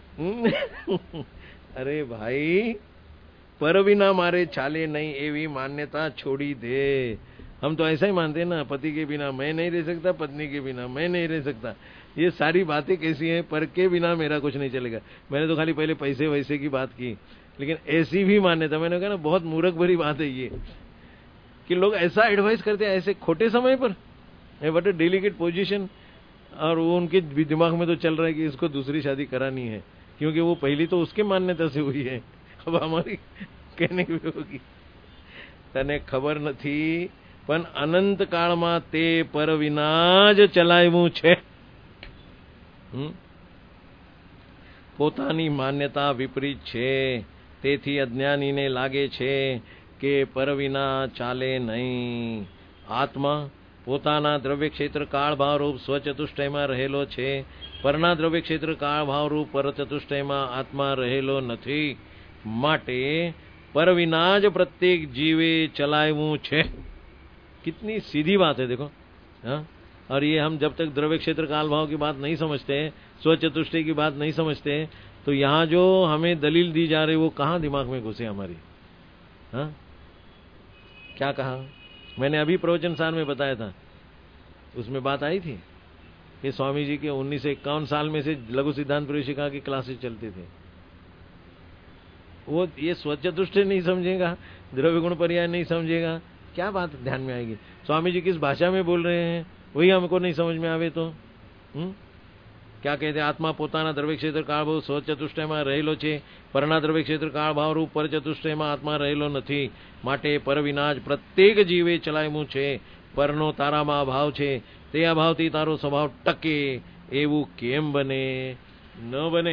अरे भाई, पर बिना मारे चाले नहीं एवी मान्यता छोड़ी दे। हम तो ऐसा ही मानते हैं ना, पति के बिना मैं नहीं रह सकता, पत्नी के बिना मैं नहीं रह सकता। ये सारी बातें कैसी हैं, पर के बिना मेरा कुछ नहीं चलेगा। मैंने तो खाली पहले पैसे वैसे की बात की, लेकिन ऐसी भी मान्यता, मैंने कहा ना बहुत मूर्ख भरी बात है ये, कि लोग ऐसा एडवाइस करते हैं ऐसे खोटे समय पर। बट ए डेलिकेट पोजीशन, और वो उनके दिमाग में तो चल रहा है कि इसको दूसरी शादी करानी है, क्योंकि वो पहली तो उसके मान्यता से हुई है, अब हमारी कहने की होगी। तने खबर નથી પણ અનંત કાળમાં તે પર વિના જ ચલાવ્યું છે। પોતાની માન્યતા વિપરીત છે, તેથી અજ્ઞાનીને લાગે છે કે પર વિના ચાલે નહીં। આત્મા પોતાના દ્રવ્ય ક્ષેત્ર કાળ ભાવ રૂપ સ્વચતુષ્ટયમાં રહેલો છે, પરના દ્રવ્ય ક્ષેત્ર કાળ ભાવ રૂપ પર ચતુષ્ટયમાં આત્મા રહેલો નથી, માટે पर विना ज प्रत्येक जीवे चलाव्યું છે। कितनी सीधी बात है देखो। हाँ, और ये हम जब तक द्रव्य क्षेत्र काल भाव की बात नहीं समझते, स्वचतुष्टय की बात नहीं समझते, तो यहाँ जो हमें दलील दी जा रही वो कहाँ दिमाग में घुसे हमारी। हाँ, क्या कहा मैंने अभी प्रवचन सार में बताया था, उसमें बात आई थी कि स्वामी जी के उन्नीस सौ इक्यावन साल में से लघु सिद्धांत प्रवेशिका की क्लासेस चलते थे। वो ये स्वचतुष्ट नहीं समझेगा, द्रव्य गुण पर्याय नहीं समझेगा, क्या बात ध्यान में आएगी। स्वामी जी किस भाषा में बोल रहे हैं वही हमको नहीं समझ में आवे तो हुँ? क्या कहते हैं, आत्मा पोताना द्रव्य क्षेत्र काळ भाव स्वचतुष्टय में रहेलो छे, पરના द्रव्य क्षेत्र काळ भाव रूप पर चतुष्टय में आत्मा रहेलो નથી, માટે પર વિના જ પ્રત્યેક જીવે ચલાવ્યું છે। પરનો તારામાં અભાવ છે, તે અભાવથી તારો સ્વભાવ ટકે, એવું કેમ બને? ન બને।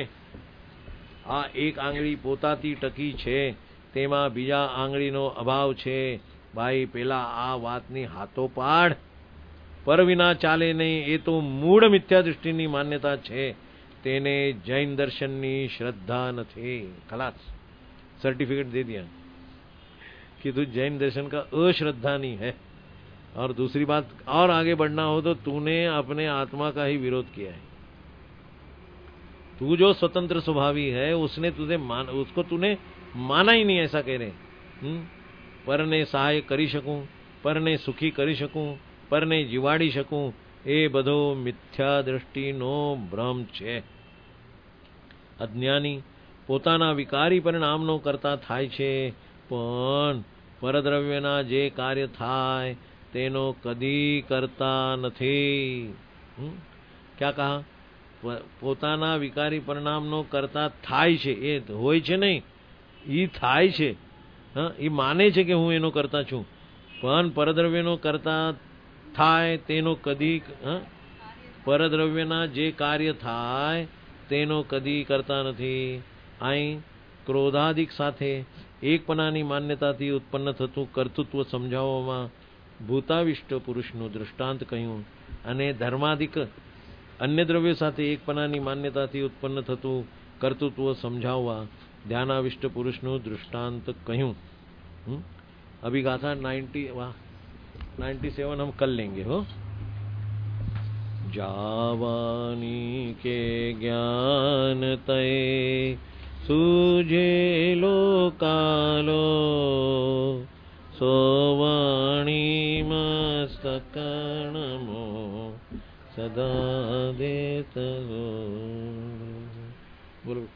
आ एक आंगળી પોતાથી ટકી છે, તેમાં બીજા આંગળીનો અભાવ છે। ભાઈ પેલા આ વાતની હાથો પાડ। પર વિના ચાલે નહીં, એ તો મૂળ મિથ્યા દૃષ્ટિની માન્યતા છે, તેને જૈન દર્શનની શ્રદ્ધા નથી। ખલાસ, सर्टिफिकेट दे दिया कि तू जैन दर्शन का अश्रद्धानी है। और दूसरी बात, और आगे बढ़ना हो तो तूने अपने आत्मा का ही विरोध किया है। तू जो स्वतंत्र स्वभावी है उसने तुझे मान, उसको तूने माना ही नहीं, ऐसा कह रहे। परने सहाय करी शकूं, परने सुखी करी शकूं, परने जीवाड़ी शकूं, ए बधो मिथ्या दृष्टिनो भ्रम छे। अज्ञानी પોતાના વિકારી પરિણામનો કરતા થાય છે, પણ પરદ્રવ્યના જે કાર્ય થાય તેનો કદી કરતા નથી। क्या कहा? પોતાના વિકારી પરિણામનો કરતા થાય છે, એ હોય છે નહીં, એ થાય છે। હા, એ માને છે કે હું એનો કરતા છું, પણ પરદ્રવ્યનો કરતા થાય તેનો કદી, પરદ્રવ્યના જે કાર્ય થાય તેનો કદી કરતા નથી। અહીં ક્રોધાદિક સાથે એકપણાની માન્યતાથી ઉત્પન્ન થતું કર્તૃત્વ સમજાવવામાં ભૂતાવિષ્ટ પુરુષનું દૃષ્ટાંત કહ્યું, અને ધર્માદિક अन्य द्रव्य साथे एकपणानी मान्यताथी उत्पन्न थतुं कर्तृत्व समझाववा ध्यानाविष्ट पुरुषनु दृष्टांत कहूं। अभी गाथा नाइन्टी वाह नाइन्टी सेवन हम कल लेंगे हो। जावानी के ज्ञान तय सूझे लो कालो, सोवाणी मस्तकर्णमो सदा देत। बोलो।